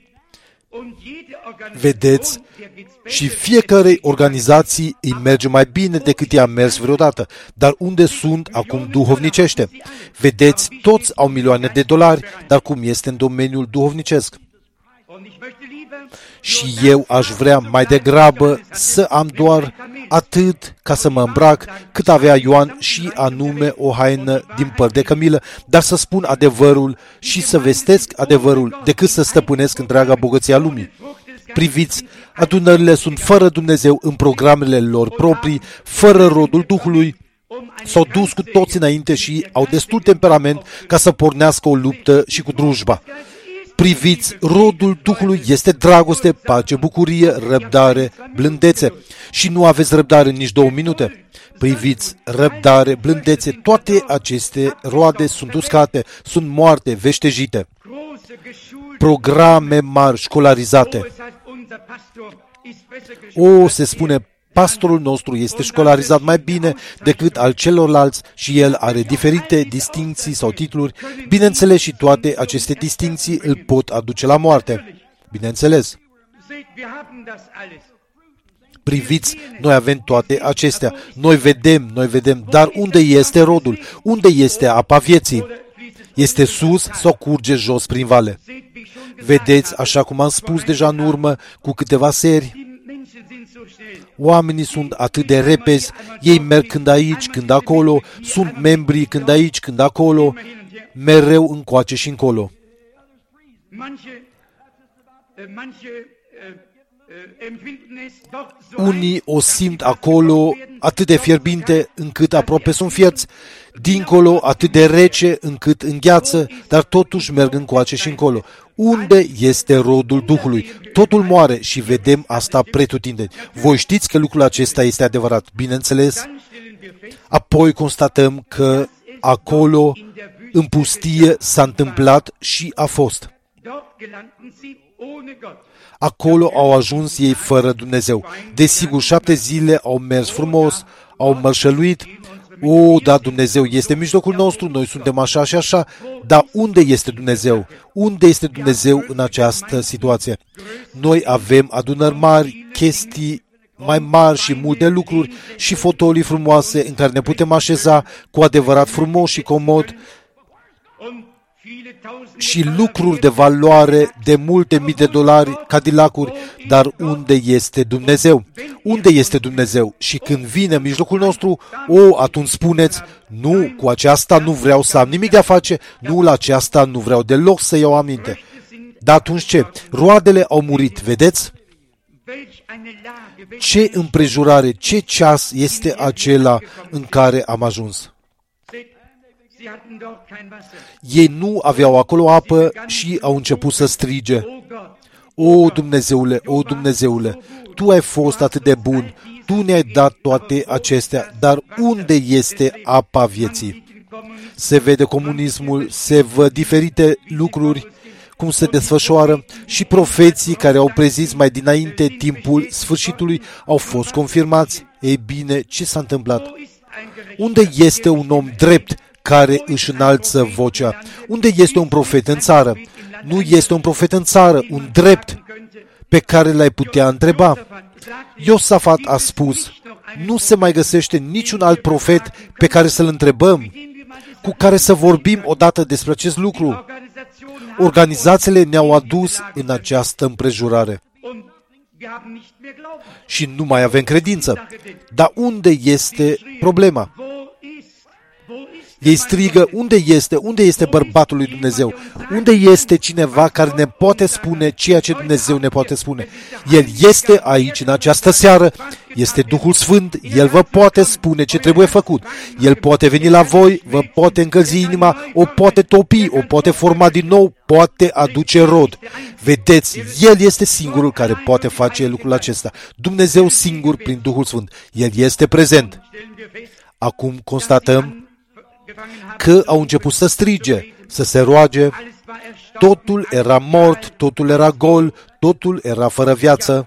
Vedeți? Și fiecarei organizații îi merge mai bine decât i-a mers vreodată. Dar unde sunt acum duhovnicește? Vedeți, toți au milioane de dolari, dar cum este în domeniul duhovnicesc? Și eu aș vrea mai degrabă să am doar atât ca să mă îmbrac cât avea Ioan și anume o haină din păr de cămilă, dar să spun adevărul și să vestesc adevărul decât să stăpânesc întreaga bogăție a lumii. Priviți, adunările sunt fără Dumnezeu în programele lor proprii, fără rodul Duhului, s-au dus cu toți înainte și au destul temperament ca să pornească o luptă și cu drujba. Priviți, rodul Duhului este dragoste, pace, bucurie, răbdare, blândețe. Și nu aveți răbdare nici două minute. Priviți, răbdare, blândețe, toate aceste roade sunt uscate, sunt moarte, veștejite. Programe mari, școlarizate. O, se spune, pastorul nostru este școlarizat mai bine decât al celorlalți și el are diferite distincții sau titluri. Bineînțeles, și toate aceste distincții îl pot aduce la moarte. Bineînțeles. Priviți, noi avem toate acestea. Noi vedem, noi vedem, dar unde este rodul? Unde este apa vieții? Este sus sau curge jos prin vale? Vedeți, așa cum am spus deja în urmă, cu câteva seri, oamenii sunt atât de repezi, ei merg când aici, când acolo, sunt membri când aici, când acolo, mereu încoace și încolo. Unii o simt acolo atât de fierbinte încât aproape sunt fierți, dincolo atât de rece încât îngheață, dar totuși merg încoace și încolo. Unde este rodul Duhului? Totul moare și vedem asta pretutindeni. Voi știți că lucrul acesta este adevărat, bineînțeles? Apoi constatăm că acolo, în pustie, s-a întâmplat și a fost. Acolo au ajuns ei fără Dumnezeu. Desigur, șapte zile au mers frumos, au mărșăluit. O, da, Dumnezeu este în mijlocul nostru, noi suntem așa și așa, dar unde este Dumnezeu? Unde este Dumnezeu în această situație? Noi avem adunări mari, chestii mai mari și multe lucruri și fotolii frumoase în care ne putem așeza cu adevărat frumos și comod și lucruri de valoare de multe mii de dolari, Cadillacuri, dar unde este Dumnezeu? Unde este Dumnezeu? Și când vine în mijlocul nostru, o, atunci spuneți, nu, cu aceasta nu vreau să am nimic de a face, nu, la aceasta nu vreau deloc să iau aminte. Dar atunci ce? Roadele au murit, vedeți? Ce împrejurare, ce ceas este acela în care am ajuns? Ei nu aveau acolo apă și au început să strige. O, Dumnezeule, o, Dumnezeule, Tu ai fost atât de bun, Tu ne-ai dat toate acestea, dar unde este apa vieții? Se vede comunismul, se văd diferite lucruri, cum se desfășoară și profeții care au prezis mai dinainte timpul sfârșitului au fost confirmați. Ei bine, ce s-a întâmplat? Unde este un om drept care își înalță vocea? Unde este un profet în țară? Nu este un profet în țară, un drept pe care l-ai putea întreba. Iosafat a spus, nu se mai găsește niciun alt profet pe care să-l întrebăm, cu care să vorbim odată despre acest lucru. Organizațiile ne-au adus în această împrejurare. Și nu mai avem credință. Dar unde este problema? Ei strigă, unde este, unde este bărbatul lui Dumnezeu? Unde este cineva care ne poate spune ceea ce Dumnezeu ne poate spune? El este aici în această seară, este Duhul Sfânt, El vă poate spune ce trebuie făcut. El poate veni la voi, vă poate încălzi inima, o poate topi, o poate forma din nou, poate aduce rod. Vedeți, El este singurul care poate face lucrul acesta. Dumnezeu singur prin Duhul Sfânt. El este prezent. Acum constatăm că au început să strige, să se roage, totul era mort, totul era gol, totul era fără viață.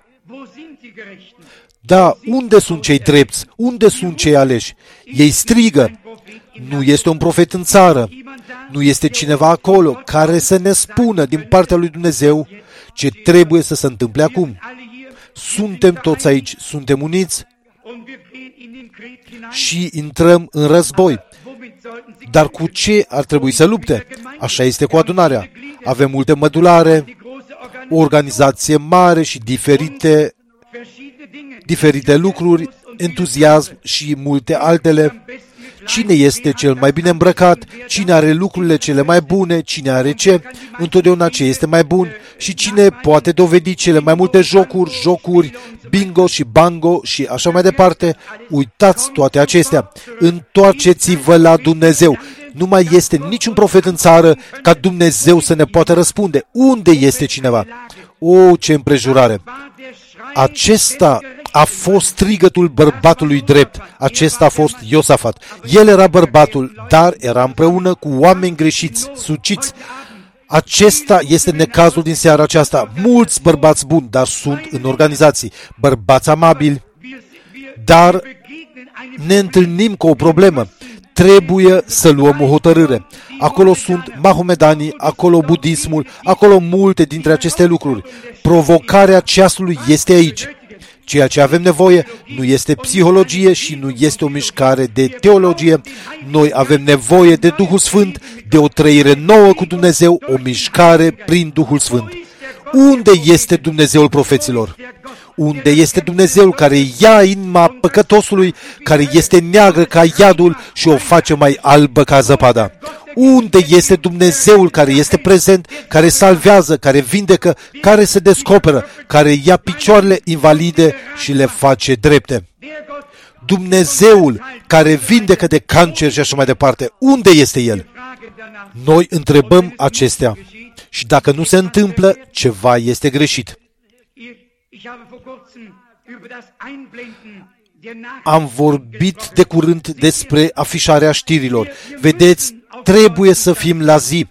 Da, unde sunt cei drepți? Unde sunt cei aleși? Ei strigă. Nu este un profet în țară. Nu este cineva acolo care să ne spună din partea lui Dumnezeu ce trebuie să se întâmple acum. Suntem toți aici, suntem uniți și intrăm în război. Dar cu ce ar trebui să lupte? Așa este cu adunarea. Avem multe mădulare, o organizație mare și diferite, diferite lucruri, entuziasm și multe altele. Cine este cel mai bine îmbrăcat, cine are lucrurile cele mai bune, cine are ce, întotdeauna ce este mai bun și cine poate dovedi cele mai multe jocuri, jocuri, bingo și bango și așa mai departe. Uitați toate acestea. Întoarceți-vă la Dumnezeu. Nu mai este niciun profet în țară ca Dumnezeu să ne poată răspunde. Unde este cineva? O, ce împrejurare! Acesta a fost strigătul bărbatului drept. Acesta a fost Iosafat. El era bărbatul, dar era împreună cu oameni greșiți, suciți. Acesta este necazul din seara aceasta. Mulți bărbați buni, dar sunt în organizații. Bărbați amabili, dar ne întâlnim cu o problemă. Trebuie să luăm o hotărâre. Acolo sunt mahomedanii, acolo budismul, acolo multe dintre aceste lucruri. Provocarea ceasului este aici. Ceea ce avem nevoie nu este psihologie și nu este o mișcare de teologie. Noi avem nevoie de Duhul Sfânt, de o trăire nouă cu Dumnezeu, o mișcare prin Duhul Sfânt. Unde este Dumnezeul profeților? Unde este Dumnezeul care ia inima păcătosului, care este neagră ca iadul și o face mai albă ca zăpada? Unde este Dumnezeul care este prezent, care salvează, care vindecă, care se descoperă, care ia picioarele invalide și le face drepte? Dumnezeul care vindecă de cancer și așa mai departe, unde este El? Noi întrebăm acestea și dacă nu se întâmplă, ceva este greșit. Am vorbit de curând despre afișarea știrilor. Vedeți, trebuie să fim la zi.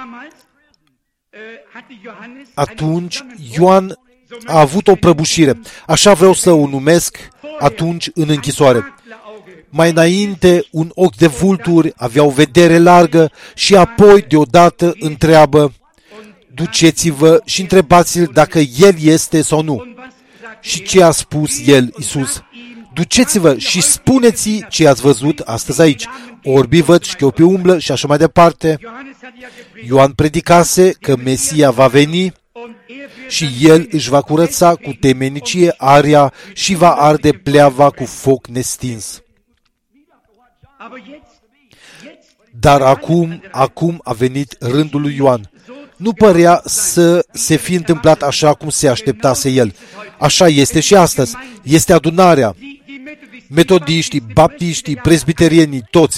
Atunci Ioan a avut o prăbușire. Așa vreau să o numesc atunci în închisoare. Mai înainte, un ochi de vulturi, avea o vedere largă și apoi deodată întreabă, duceți-vă și întrebați-l dacă el este sau nu. Și ce a spus el, Iisus? Duceți-vă și spuneți ce ați văzut astăzi aici. Orbii văd, șchiopii umblă și așa mai departe. Ioan predicase că Mesia va veni și el își va curăța cu temenicie aria și va arde pleava cu foc nestins. Dar acum, acum a venit rândul lui Ioan. Nu părea să se fi întâmplat așa cum se așteptase el. Așa este și astăzi. Este adunarea. Metodiștii, baptiștii, presbiterienii, toți.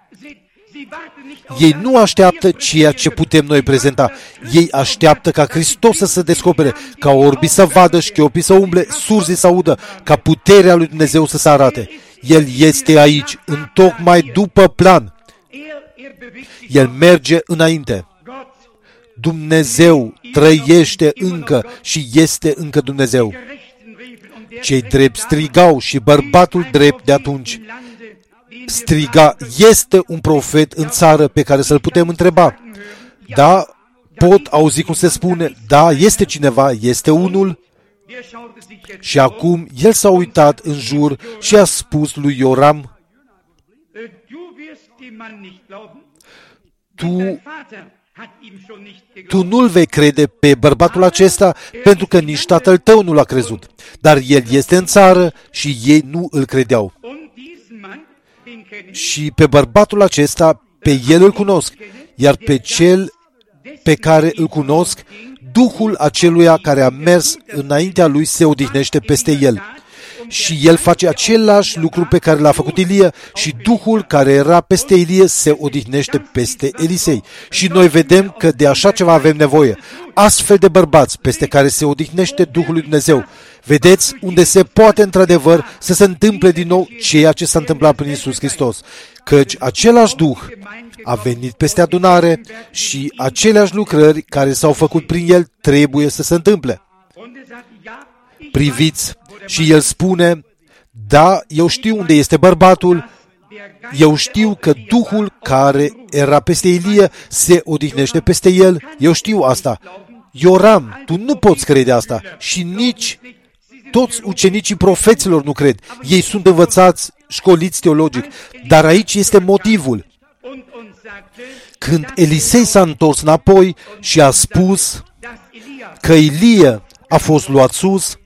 Ei nu așteaptă ceea ce putem noi prezenta. Ei așteaptă ca Hristos să se descopere, ca orbii să vadă, șchiopii să umble, surzii să audă, ca puterea lui Dumnezeu să se arate. El este aici, întocmai după plan. El merge înainte. Dumnezeu trăiește încă și este încă Dumnezeu. Cei drepți strigau și bărbatul drept de atunci striga, este un profet în țară pe care să-l putem întreba. Da, pot auzi cum se spune, da, este cineva, este unul. Și acum el s-a uitat în jur și a spus lui Ioram, tu Tu nu-l vei crede pe bărbatul acesta pentru că nici tatăl tău nu l-a crezut. Dar el este în țară și ei nu îl credeau. Și pe bărbatul acesta Pe El îl cunosc, iar pe Cel pe care îl cunosc, Duhul aceluia care a mers înaintea lui se odihnește peste el. Și el face același lucru pe care l-a făcut Ilie și Duhul care era peste Ilie se odihnește peste Elisei. Și noi vedem că de așa ceva avem nevoie. Astfel de bărbați peste care se odihnește Duhul lui Dumnezeu. Vedeți unde se poate într-adevăr să se întâmple din nou ceea ce s-a întâmplat prin Iisus Hristos. Căci același Duh a venit peste adunare și aceleași lucrări care s-au făcut prin el trebuie să se întâmple. Priviți, și el spune, da, eu știu unde este bărbatul, eu știu că Duhul care era peste Ilie se odihnește peste el, eu știu asta. Ioram, tu nu poți crede asta și nici toți ucenicii profeților nu cred. Ei sunt învățați, școliți teologic, dar aici este motivul. Când Elisei s-a întors înapoi și a spus că Ilie a fost luat sus,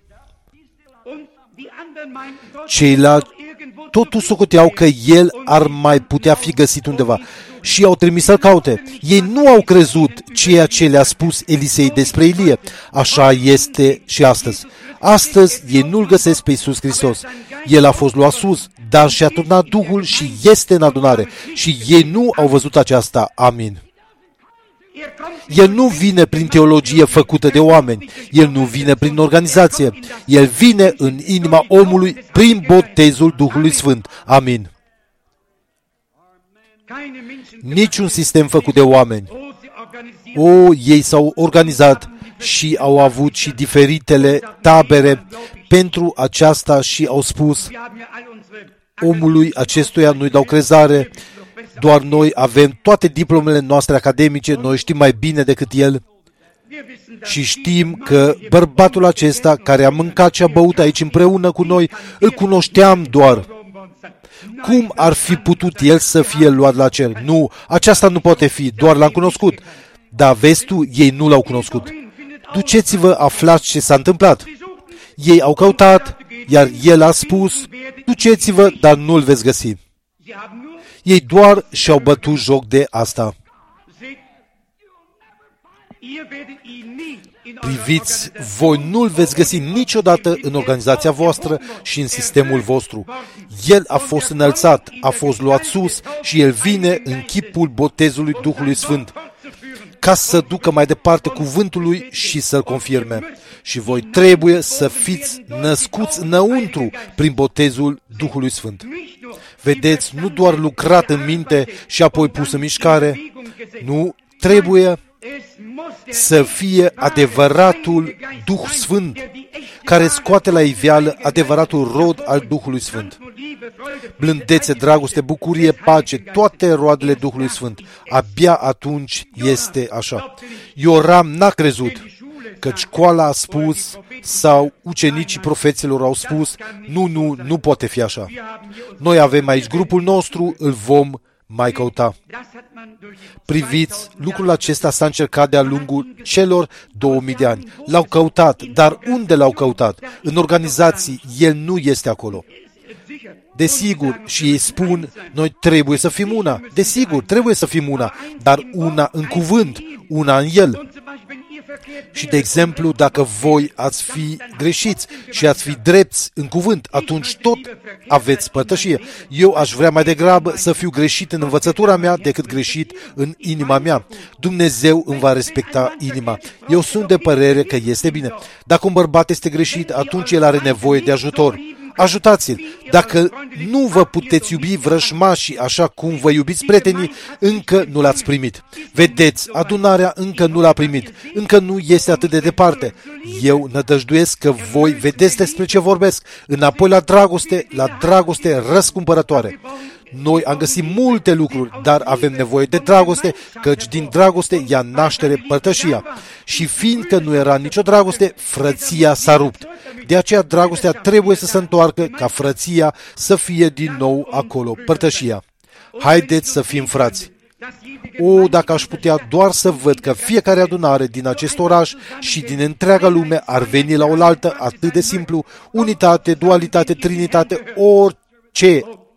ceilalți totul socoteau că el ar mai putea fi găsit undeva și au trimis să-l caute. Ei nu au crezut ceea ce le-a spus Elisei despre Ilie. Așa este și astăzi. Astăzi ei nu-L găsesc pe Iisus Hristos. El a fost luat sus, dar și-a turnat Duhul și este în adunare. Și ei nu au văzut aceasta. Amin. El nu vine prin teologie făcută de oameni. El nu vine prin organizație. El vine în inima omului prin botezul Duhului Sfânt. Amin. Niciun sistem făcut de oameni. O, ei s-au organizat și au avut și diferitele tabere pentru aceasta și au spus omului acestuia nu-i dau crezare, doar noi avem toate diplomele noastre academice, noi știm mai bine decât el și știm că bărbatul acesta care a mâncat și a băut aici împreună cu noi, îl cunoșteam doar. Cum ar fi putut el să fie luat la cer? Nu, aceasta nu poate fi, doar l-am cunoscut. Dar vezi tu, ei nu l-au cunoscut. Duceți-vă, aflați ce s-a întâmplat. Ei au căutat, iar el a spus, duceți-vă, dar nu-l veți găsi. Ei doar și-au bătut joc de asta. Priviți, voi nu-l veți găsi niciodată în organizația voastră și în sistemul vostru. El a fost înălțat, a fost luat sus și el vine în chipul botezului Duhului Sfânt ca să ducă mai departe cuvântul lui și să-l confirme. Și voi trebuie să fiți născuți înăuntru prin botezul Duhului Sfânt. Vedeți, nu doar lucrat în minte și apoi pus în mișcare, nu, trebuie să fie adevăratul Duh Sfânt, care scoate la iveală adevăratul rod al Duhului Sfânt. Blândețe, dragoste, bucurie, pace, toate roadele Duhului Sfânt. Abia atunci este așa. Ioram n-a crezut, că școala a spus sau ucenicii profeților au spus, nu, nu, nu poate fi așa. Noi avem aici grupul nostru, îl vom mai căuta. Priviți, lucrul acesta s-a încercat de-a lungul celor două mii de ani. L-au căutat, dar unde l-au căutat? În organizații, el nu este acolo. Desigur, și ei spun, noi trebuie să fim una. Desigur, trebuie să fim una, dar una în cuvânt, una în el. Și, de exemplu, dacă voi ați fi greșiți și ați fi drepți în cuvânt, atunci tot aveți părtășie. Eu aș vrea mai degrabă să fiu greșit în învățătura mea decât greșit în inima mea. Dumnezeu îmi va respecta inima. Eu sunt de părere că este bine. Dacă un bărbat este greșit, atunci el are nevoie de ajutor. Ajutați-l! Dacă nu vă puteți iubi vrăjmașii așa cum vă iubiți prietenii, încă nu l-ați primit. Vedeți, adunarea încă nu l-a primit. Încă nu este atât de departe. Eu nădăjduiesc că voi vedeți despre ce vorbesc. Înapoi la dragoste, la dragoste răscumpărătoare. Noi am găsit multe lucruri, dar avem nevoie de dragoste, căci din dragoste ia naștere părtășia. Și fiindcă nu era nicio dragoste, frăția s-a rupt. De aceea dragostea trebuie să se întoarcă ca frăția să fie din nou acolo, părtășia. Haideți să fim frați. O, dacă aș putea doar să văd că fiecare adunare din acest oraș și din întreaga lume ar veni la oaltă atât de simplu, unitate, dualitate, trinitate, orice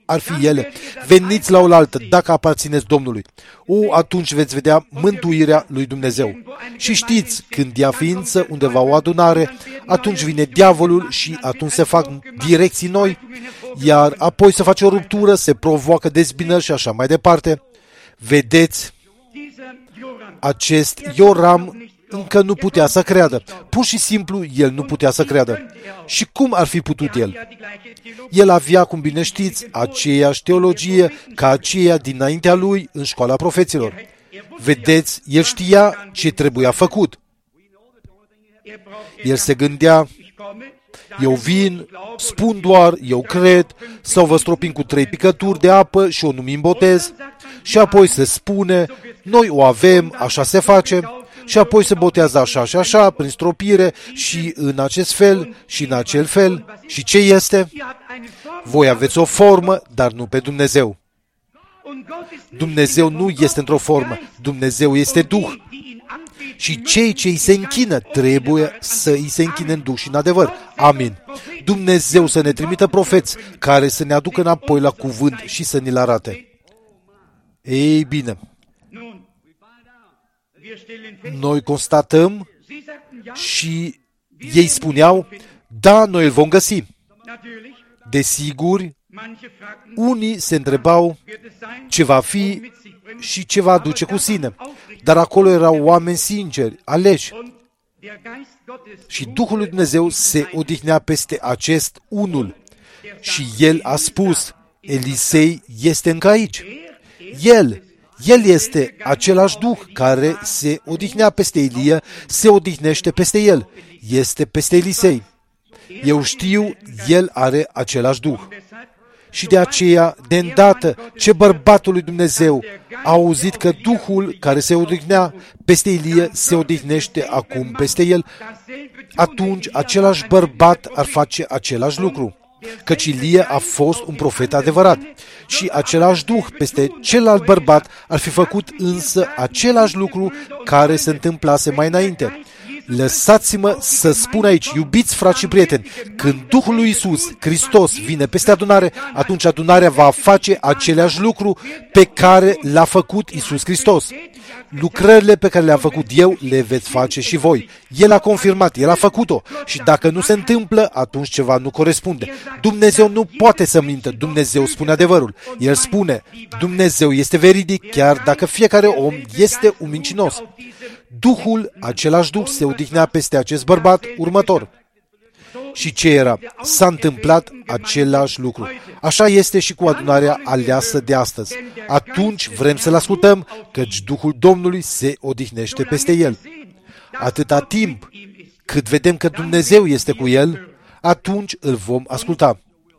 ar fi ele, veniți la oaltă dacă aparțineți Domnului. O, atunci veți vedea mântuirea lui Dumnezeu. Și știți, când ia ființă undeva o adunare, atunci vine diavolul și atunci se fac direcții noi, iar apoi se face o ruptură, se provoacă dezbinări și așa mai departe. Vedeți, acest Ioram încă nu putea să creadă. Pur și simplu, el nu putea să creadă. Și cum ar fi putut el? El avea, cum bine știți, aceeași teologie ca aceea dinaintea lui în școala profeților. Vedeți, el știa ce trebuia făcut. El se gândea, eu vin, spun doar, eu cred, sau vă stropim cu trei picături de apă și o numim botez, și apoi se spune, noi o avem, așa se face, și apoi se botează așa și așa, prin stropire, și în acest fel, și în acel fel. Și ce este? Voi aveți o formă, dar nu pe Dumnezeu. Dumnezeu nu este într-o formă, Dumnezeu este Duh. Și cei ce îi se închină trebuie să îi se închine în Duh și în adevăr. Amin. Dumnezeu să ne trimită profeți care să ne aducă înapoi la cuvânt și să ni-l arate. Ei bine, noi constatăm și ei spuneau, da, noi îl vom găsi. Desigur, unii se întrebau ce va fi și ce va aduce cu sine. Dar acolo erau oameni sinceri, aleși. Și Duhul lui Dumnezeu se odihnea peste acest unul. Și el a spus, Elisei este încă aici. El, el este același Duh care se odihnea peste Elia, se odihnește peste el. Este peste Elisei. Eu știu, el are același Duh. Și de aceea, de îndată ce bărbatul lui Dumnezeu a auzit că Duhul care se odihnea peste Ilie se odihnește acum peste el, atunci același bărbat ar face același lucru, căci Ilie a fost un profet adevărat. Și același Duh peste celălalt bărbat ar fi făcut însă același lucru care se întâmplase mai înainte. Lăsați-mă să spun aici, iubiți frați și prieteni, când Duhul lui Iisus Hristos vine peste adunare, atunci adunarea va face același lucru pe care l-a făcut Iisus Hristos. Lucrările pe care le-am făcut eu, le veți face și voi. El a confirmat, El a făcut-o. Și dacă nu se întâmplă, atunci ceva nu corespunde. Dumnezeu nu poate să mintă. Dumnezeu spune adevărul. El spune, Dumnezeu este veridic, chiar dacă fiecare om este un mincinos. Duhul, același Duh, se odihnea peste acest bărbat următor. Și ce era? S-a întâmplat același lucru. Așa este și cu adunarea aleasă de astăzi. Atunci vrem să-L ascultăm, căci Duhul Domnului se odihnește peste el. Atâta timp cât vedem că Dumnezeu este cu el, atunci îl vom asculta.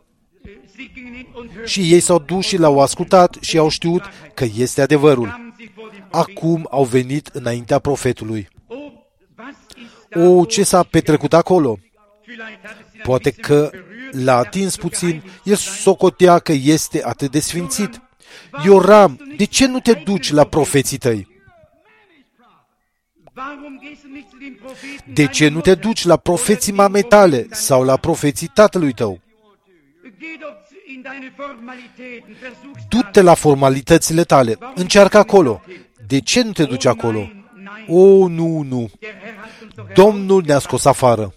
Și ei s-au dus și l-au ascultat și au știut că este adevărul. Acum au venit înaintea profetului. O, ce s-a petrecut acolo? Poate că l-a atins puțin, el socotea că este atât de sfințit. Ioram, de ce nu te duci la profeții tăi? De ce nu te duci la profeții mamei tale sau la profeții tatălui tău? Du-te la formalitățile tale, încearcă acolo. De ce nu te duci acolo? O, nu, nu. Domnul ne-a scos afară.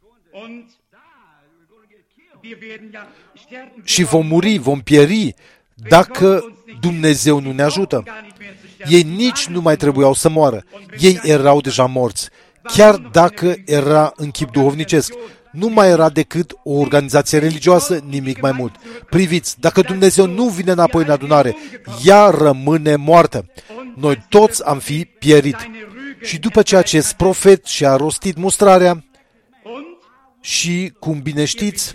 Și vom muri, vom pieri, dacă Dumnezeu nu ne ajută. Ei nici nu mai trebuiau să moară. Ei erau deja morți. Chiar dacă era în chip duhovnicesc, nu mai era decât o organizație religioasă, nimic mai mult. Priviți, dacă Dumnezeu nu vine înapoi în adunare, ea rămâne moartă. Noi toți am fi pierit. Și după ce acest profet și-a rostit mustrarea, și, cum bine știți,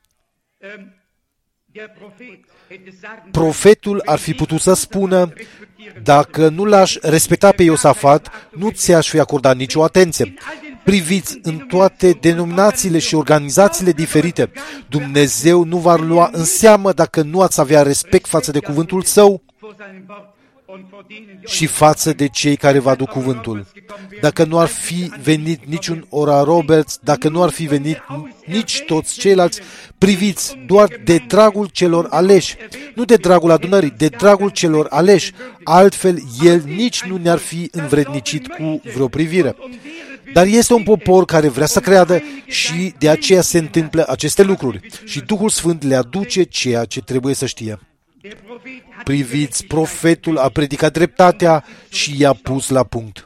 profetul ar fi putut să spună, dacă nu l-aș respecta pe Iosafat, nu ți-aș fi acordat nicio atenție. Priviți, în toate denominațiile și organizațiile diferite, Dumnezeu nu va lua în seamă dacă nu ați avea respect față de cuvântul Său. și față de cei care vă aduc cuvântul. Dacă nu ar fi venit niciun Oral Roberts, dacă nu ar fi venit nici toți ceilalți, priviți doar de dragul celor aleși, nu de dragul adunării, de dragul celor aleși, altfel el nici nu ne-ar fi învrednicit cu vreo privire. Dar este un popor care vrea să creadă și de aceea se întâmplă aceste lucruri și Duhul Sfânt le aduce ceea ce trebuie să știe. Priviți, profetul a predicat dreptatea și i-a pus la punct.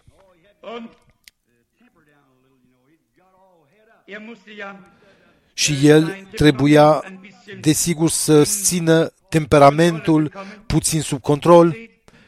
Și el trebuia, desigur, să țină temperamentul puțin sub control.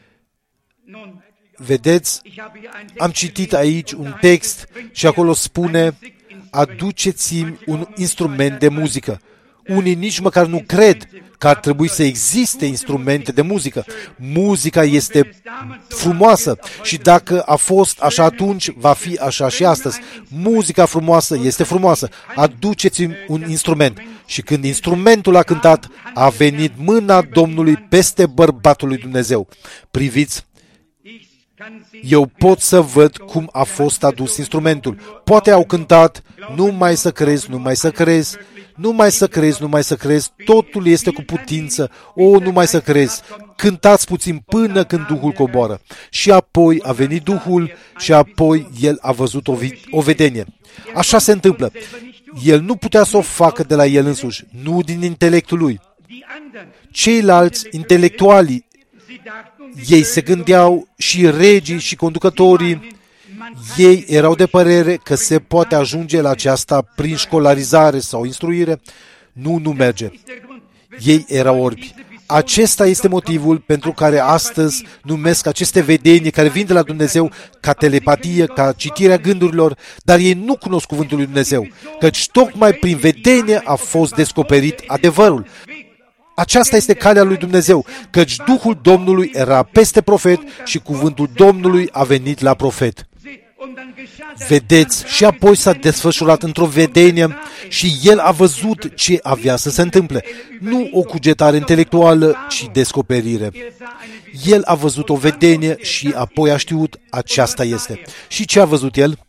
Vedeți, am citit aici un text și acolo spune: aduceți-mi un instrument de muzică. Unii nici măcar nu cred că ar trebui să existe instrumente de muzică. Muzica este frumoasă și dacă a fost așa atunci, va fi așa și astăzi. Muzica frumoasă este frumoasă. Aduceți-mi un instrument. Și când instrumentul a cântat, a venit mâna Domnului peste bărbatul lui Dumnezeu. Priviți, eu pot să văd cum a fost adus instrumentul. Poate au cântat: numai să crezi, numai să crezi, numai să crezi, numai să crezi, totul este cu putință, o, numai să crezi. Cântați puțin până când Duhul coboară. Și apoi a venit Duhul și apoi el a văzut o, vi- o vedenie. Așa se întâmplă. El nu putea să o facă de la el însuși, nu din intelectul lui. Ceilalți intelectuali, ei se gândeau, și regii și conducătorii, ei erau de părere că se poate ajunge la aceasta prin școlarizare sau instruire. Nu, nu merge. Ei erau orbi. Acesta este motivul pentru care astăzi numesc aceste vedenii care vin de la Dumnezeu ca telepatie, ca citirea gândurilor, dar ei nu cunosc cuvântul lui Dumnezeu, căci tocmai prin vedenie a fost descoperit adevărul. Aceasta este calea lui Dumnezeu, căci Duhul Domnului era peste profet și cuvântul Domnului a venit la profet. Vedeți, și apoi s-a desfășurat într-o vedenie și el a văzut ce avea să se întâmple. Nu o cugetare intelectuală, ci descoperire. El a văzut o vedenie și apoi a știut: aceasta este. Și ce a văzut el?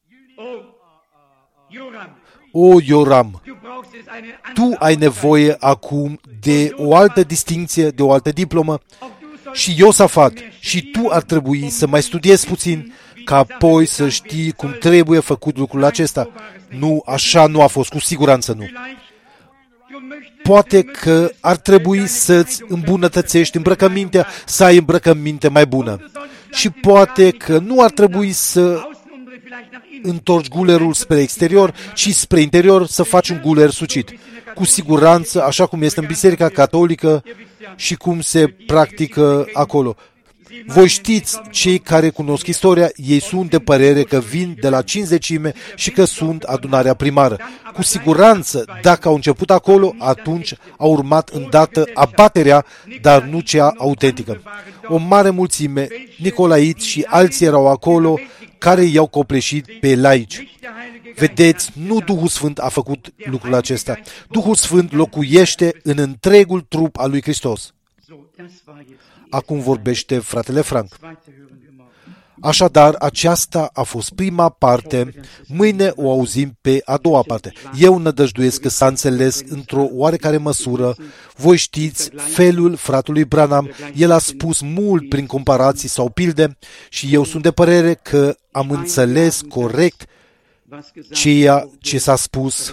O, Ioram, tu ai nevoie acum de o altă distincție, de o altă diplomă. Și Iosafat, și tu ar trebui să mai studiezi puțin, ca apoi să știi cum trebuie făcut lucrul acesta. Nu, așa nu a fost, cu siguranță nu. Poate că ar trebui să-ți îmbunătățești îmbrăcămintea, să ai îmbrăcăminte mai bună. Și poate că nu ar trebui să întorci gulerul spre exterior, ci spre interior să faci un guler sucit. Cu siguranță, așa cum este în Biserica Catolică și cum se practică acolo. Voi știți, cei care cunosc istoria, ei sunt de părere că vin de la cincizecime și că sunt adunarea primară. Cu siguranță, dacă au început acolo, atunci a urmat îndată abaterea, dar nu cea autentică. O mare mulțime, Nicolaiți și alții erau acolo, care i-au copleșit pe laici. Vedeți, nu Duhul Sfânt a făcut lucrul acesta. Duhul Sfânt locuiește în întregul trup al lui Hristos. Acum vorbește fratele Frank. Așadar, aceasta a fost prima parte, mâine o auzim pe a doua parte. Eu nădăjduiesc că s-a înțeles într-o oarecare măsură. Voi știți felul fratelui Branham, el a spus mult prin comparații sau pilde și eu sunt de părere că am înțeles corect ceea ce s-a spus.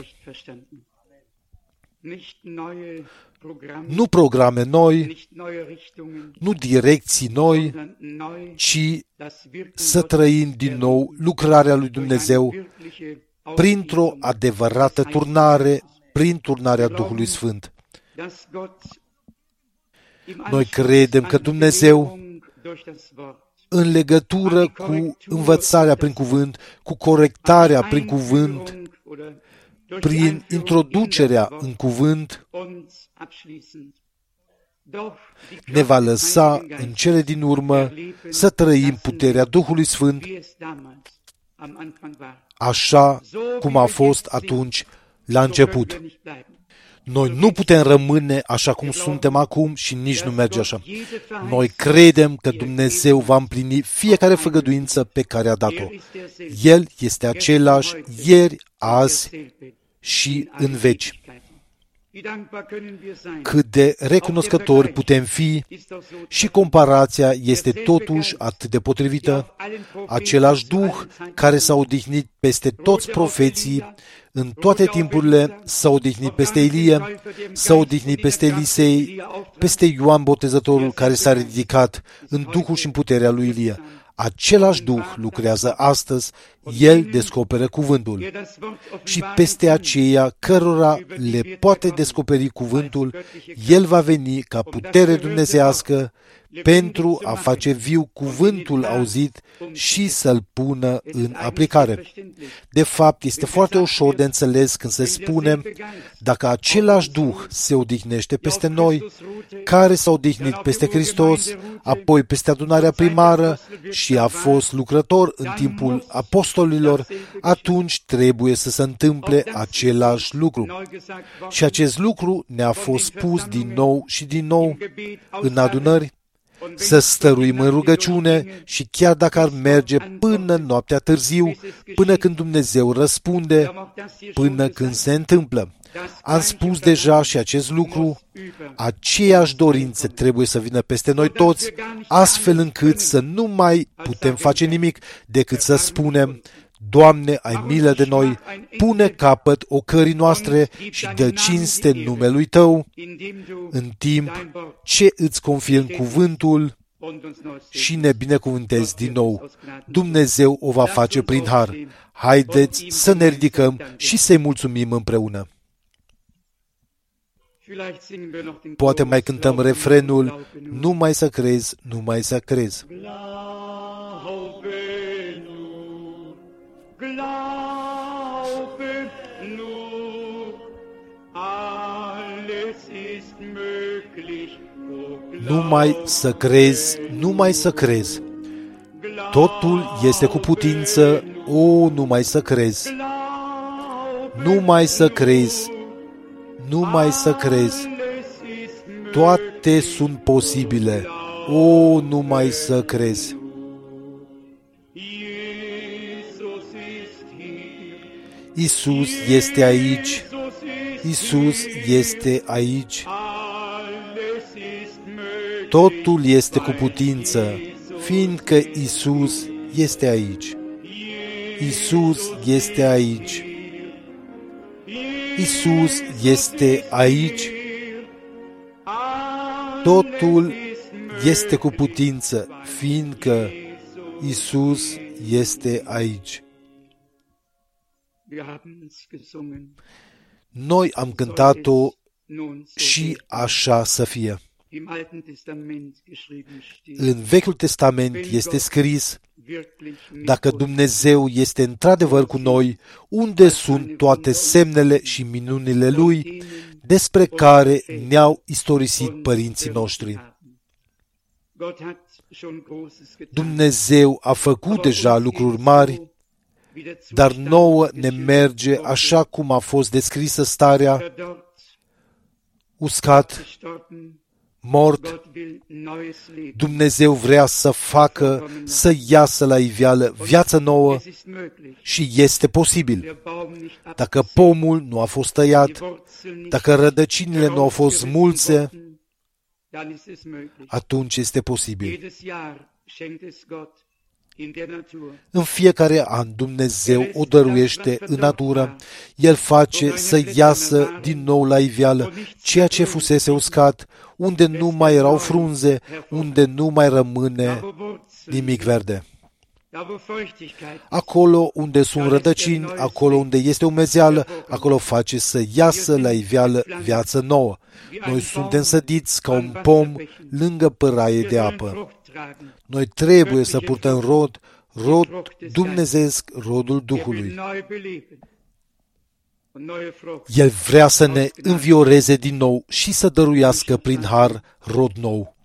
Nu programe noi, nu direcții noi, ci să trăim din nou lucrarea lui Dumnezeu printr-o adevărată turnare, prin turnarea Duhului Sfânt. Noi credem că Dumnezeu, în legătură cu învățarea prin cuvânt, cu corectarea prin cuvânt, prin introducerea în cuvânt, ne va lăsa în cele din urmă să trăim puterea Duhului Sfânt așa cum a fost atunci la început. Noi nu putem rămâne așa cum suntem acum și nici nu merge așa. Noi credem că Dumnezeu va împlini fiecare făgăduință pe care a dat-o. El este același ieri, azi și în veci. Cât de recunoscători putem fi și comparația este totuși atât de potrivită. Același Duh care s-a odihnit peste toți profeții în toate timpurile, s-a odihnit peste Ilie, s-a odihnit peste Elisei, peste Ioan Botezătorul care s-a ridicat în Duhul și în puterea lui Ilie. Același Duh lucrează astăzi, El descoperă cuvântul. Și peste aceia cărora le poate descoperi cuvântul, El va veni ca putere dumnezească pentru a face viu cuvântul auzit și să-l pună în aplicare. De fapt, este foarte ușor de înțeles când se spune, dacă același Duh se odihnește peste noi, care s-a odihnit peste Hristos, apoi peste adunarea primară și a fost lucrător în timpul apostolilor, atunci trebuie să se întâmple același lucru. Și acest lucru ne-a fost spus din nou și din nou în adunări, să stăruim în rugăciune și chiar dacă ar merge până noaptea târziu, până când Dumnezeu răspunde, până când se întâmplă. Am spus deja și acest lucru, aceeași dorință trebuie să vină peste noi toți, astfel încât să nu mai putem face nimic decât să spunem, Doamne, ai milă de noi, pune capăt ocării noastre și dă cinste numelui Tău, în timp ce îți confirm cuvântul și ne binecuvântezi din nou. Dumnezeu o va face prin har. Haideți să ne ridicăm și să-i mulțumim împreună. Poate mai cântăm refrenul, numai să crezi, numai să crezi. Glaube nur, alles ist möglich. Numai să crezi, numai să crezi. Totul este cu putință, o, numai să crezi. Numai să crezi, numai să crezi. Toate sunt posibile, o, numai să crezi. Isus este aici. Isus este aici. Totul este cu putință, fiindcă Isus este aici. Isus este aici. Isus este aici. Totul este cu putință, fiindcă Isus este aici. Noi am cântat-o și așa să fie. În Vechiul Testament este scris, dacă Dumnezeu este într-adevăr cu noi, unde sunt toate semnele și minunile Lui, despre care ne-au istorisit părinții noștri. Dumnezeu a făcut deja lucruri mari, dar nouă ne merge așa cum a fost descrisă starea, uscat, mort. Dumnezeu vrea să facă, să iasă la iveală viață nouă și este posibil. Dacă pomul nu a fost tăiat, dacă rădăcinile nu au fost smulse, atunci este posibil. În fiecare an Dumnezeu o dăruiește în natură, El face să iasă din nou la iveală ceea ce fusese uscat, unde nu mai erau frunze, unde nu mai rămâne nimic verde. Acolo unde sunt rădăcini, acolo unde este umezeală, acolo face să iasă la iveală viață nouă. Noi suntem sădiți ca un pom lângă pâraie de apă. Noi trebuie să purtăm rod, rod dumnezeesc, rodul Duhului. El vrea să ne învioreze din nou și să dăruiască prin har rod nou.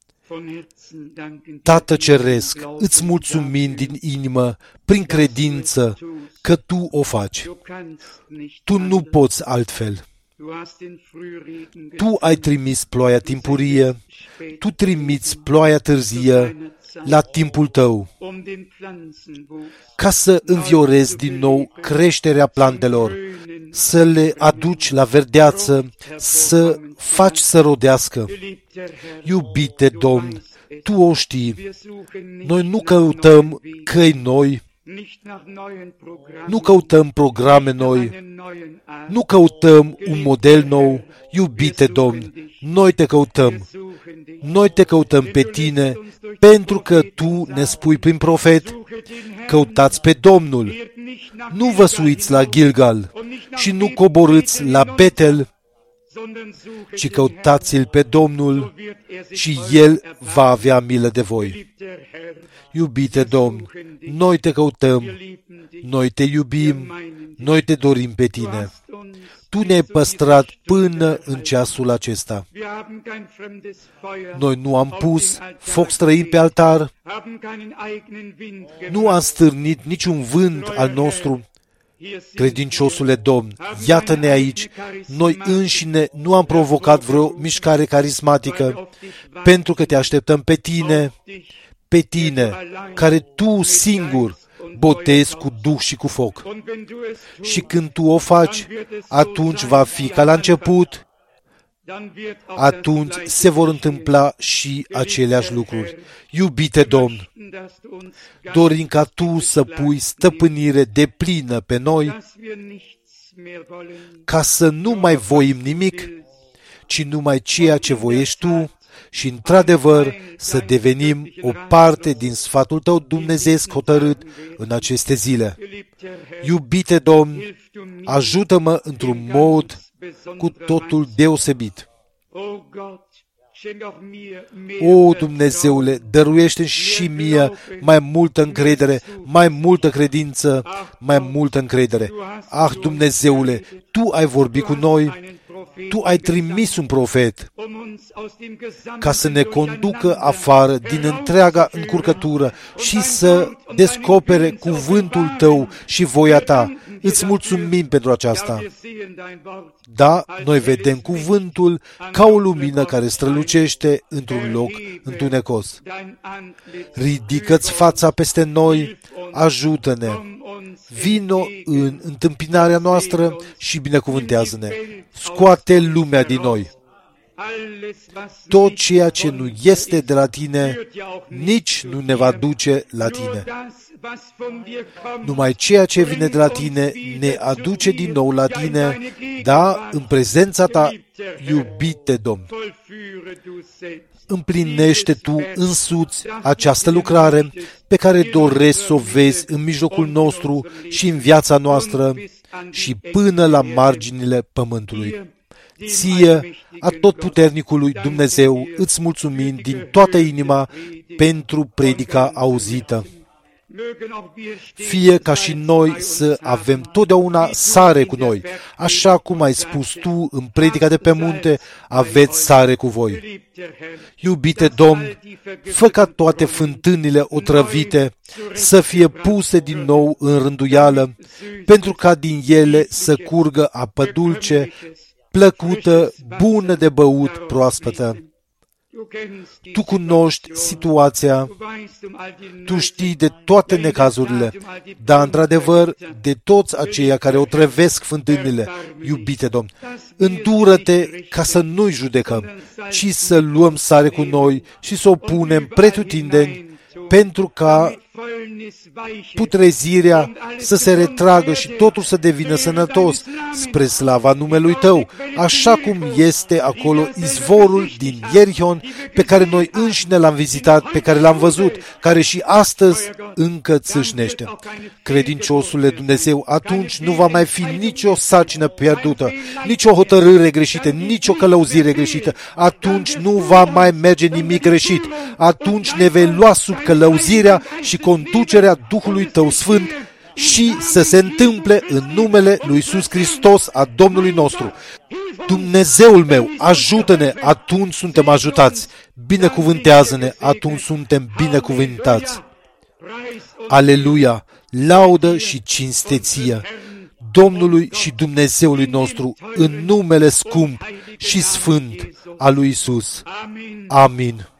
Tată Ceresc, îți mulțumim din inimă, prin credință, că Tu o faci. Tu nu poți altfel. Tu ai trimis ploaia timpurie, Tu trimiți ploaia târzie la timpul Tău, ca să înviorezi din nou creșterea plantelor, să le aduci la verdeață, să faci să rodească. Iubite Domn, Tu o știi, noi nu căutăm căi noi, nu căutăm programe noi, nu căutăm un model nou, iubite Domn, noi Te căutăm, noi Te căutăm pe Tine, pentru că Tu ne spui prin profet, căutați pe Domnul, nu vă suiți la Gilgal și nu coborâți la Betel, ci căutați-L pe Domnul și El va avea milă de voi. Iubite Domn, noi Te căutăm, noi Te iubim, noi Te dorim pe Tine. Tu ne-ai păstrat până în ceasul acesta. Noi nu am pus foc străin pe altar, nu am stârnit niciun vânt al nostru. Credinciosule Domn, iată-ne aici, noi înșine nu am provocat vreo mișcare carismatică, pentru că Te așteptăm pe Tine, pe Tine, care Tu singur botezi cu Duh și cu foc. Și când Tu o faci, atunci va fi ca la început, atunci se vor întâmpla și aceleași lucruri. Iubite Domn, dorim ca Tu să pui stăpânire deplină pe noi, ca să nu mai voim nimic, ci numai ceea ce voiești Tu și, într-adevăr, să devenim o parte din sfatul Tău dumnezeiesc hotărât în aceste zile. Iubite Domn, ajută-mă într-un mod cu totul deosebit. O, Dumnezeule, dăruiește și mie mai multă încredere, mai multă credință, mai multă încredere. Ah, Dumnezeule, Tu ai vorbit cu noi, Tu ai trimis un profet ca să ne conducă afară din întreaga încurcătură și să descopere cuvântul Tău și voia Ta. Îți mulțumim pentru aceasta. Da, noi vedem cuvântul ca o lumină care strălucește într-un loc întunecos. Ridică-ți fața peste noi, ajută-ne, vino în întâmpinarea noastră și binecuvântează-ne. Scoate lumea din noi. Tot ceea ce nu este de la Tine, nici nu ne va duce la Tine. Numai ceea ce vine de la Tine ne aduce din nou la Tine, da, în prezența Ta, iubite Domn. Împlinește Tu însuți această lucrare pe care doresc să o vezi în mijlocul nostru și în viața noastră și până la marginile pământului. Ție, atotputernicului Dumnezeu, îți mulțumim din toată inima pentru predica auzită. Fie ca și noi să avem totdeauna sare cu noi, așa cum ai spus Tu în predica de pe munte, aveți sare cu voi. Iubite Domn, fă ca toate fântânile otrăvite să fie puse din nou în rânduială, pentru ca din ele să curgă apă dulce, plăcută, bună de băut, proaspătă. Tu cunoști situația, Tu știi de toate necazurile, dar, într-adevăr, de toți aceia care o trăvesc fântânile, iubite Domn, îndură-te ca să nu-i judecăm, ci să luăm sare cu noi și să o punem pretutindeni, pentru ca putrezirea să se retragă și totul să devină sănătos spre slava numelui Tău, așa cum este acolo izvorul din Ierihon pe care noi înșine l-am vizitat, pe care l-am văzut, care și astăzi încă țâșnește. Credinciosule Dumnezeu, atunci nu va mai fi nicio sarcină pierdută, nicio hotărâre greșită, nicio călăuzire greșită, atunci nu va mai merge nimic greșit, atunci ne vei lua sub călăuzirea și conducerea Duhului Tău Sfânt și să se întâmple în numele lui Iisus Hristos, a Domnului nostru. Dumnezeul meu, ajută-ne, atunci suntem ajutați. Binecuvântează-ne, atunci suntem binecuvântați. Aleluia! Laudă și cinste Ție! Domnului și Dumnezeului nostru, în numele scump și sfânt al lui Isus. Amin.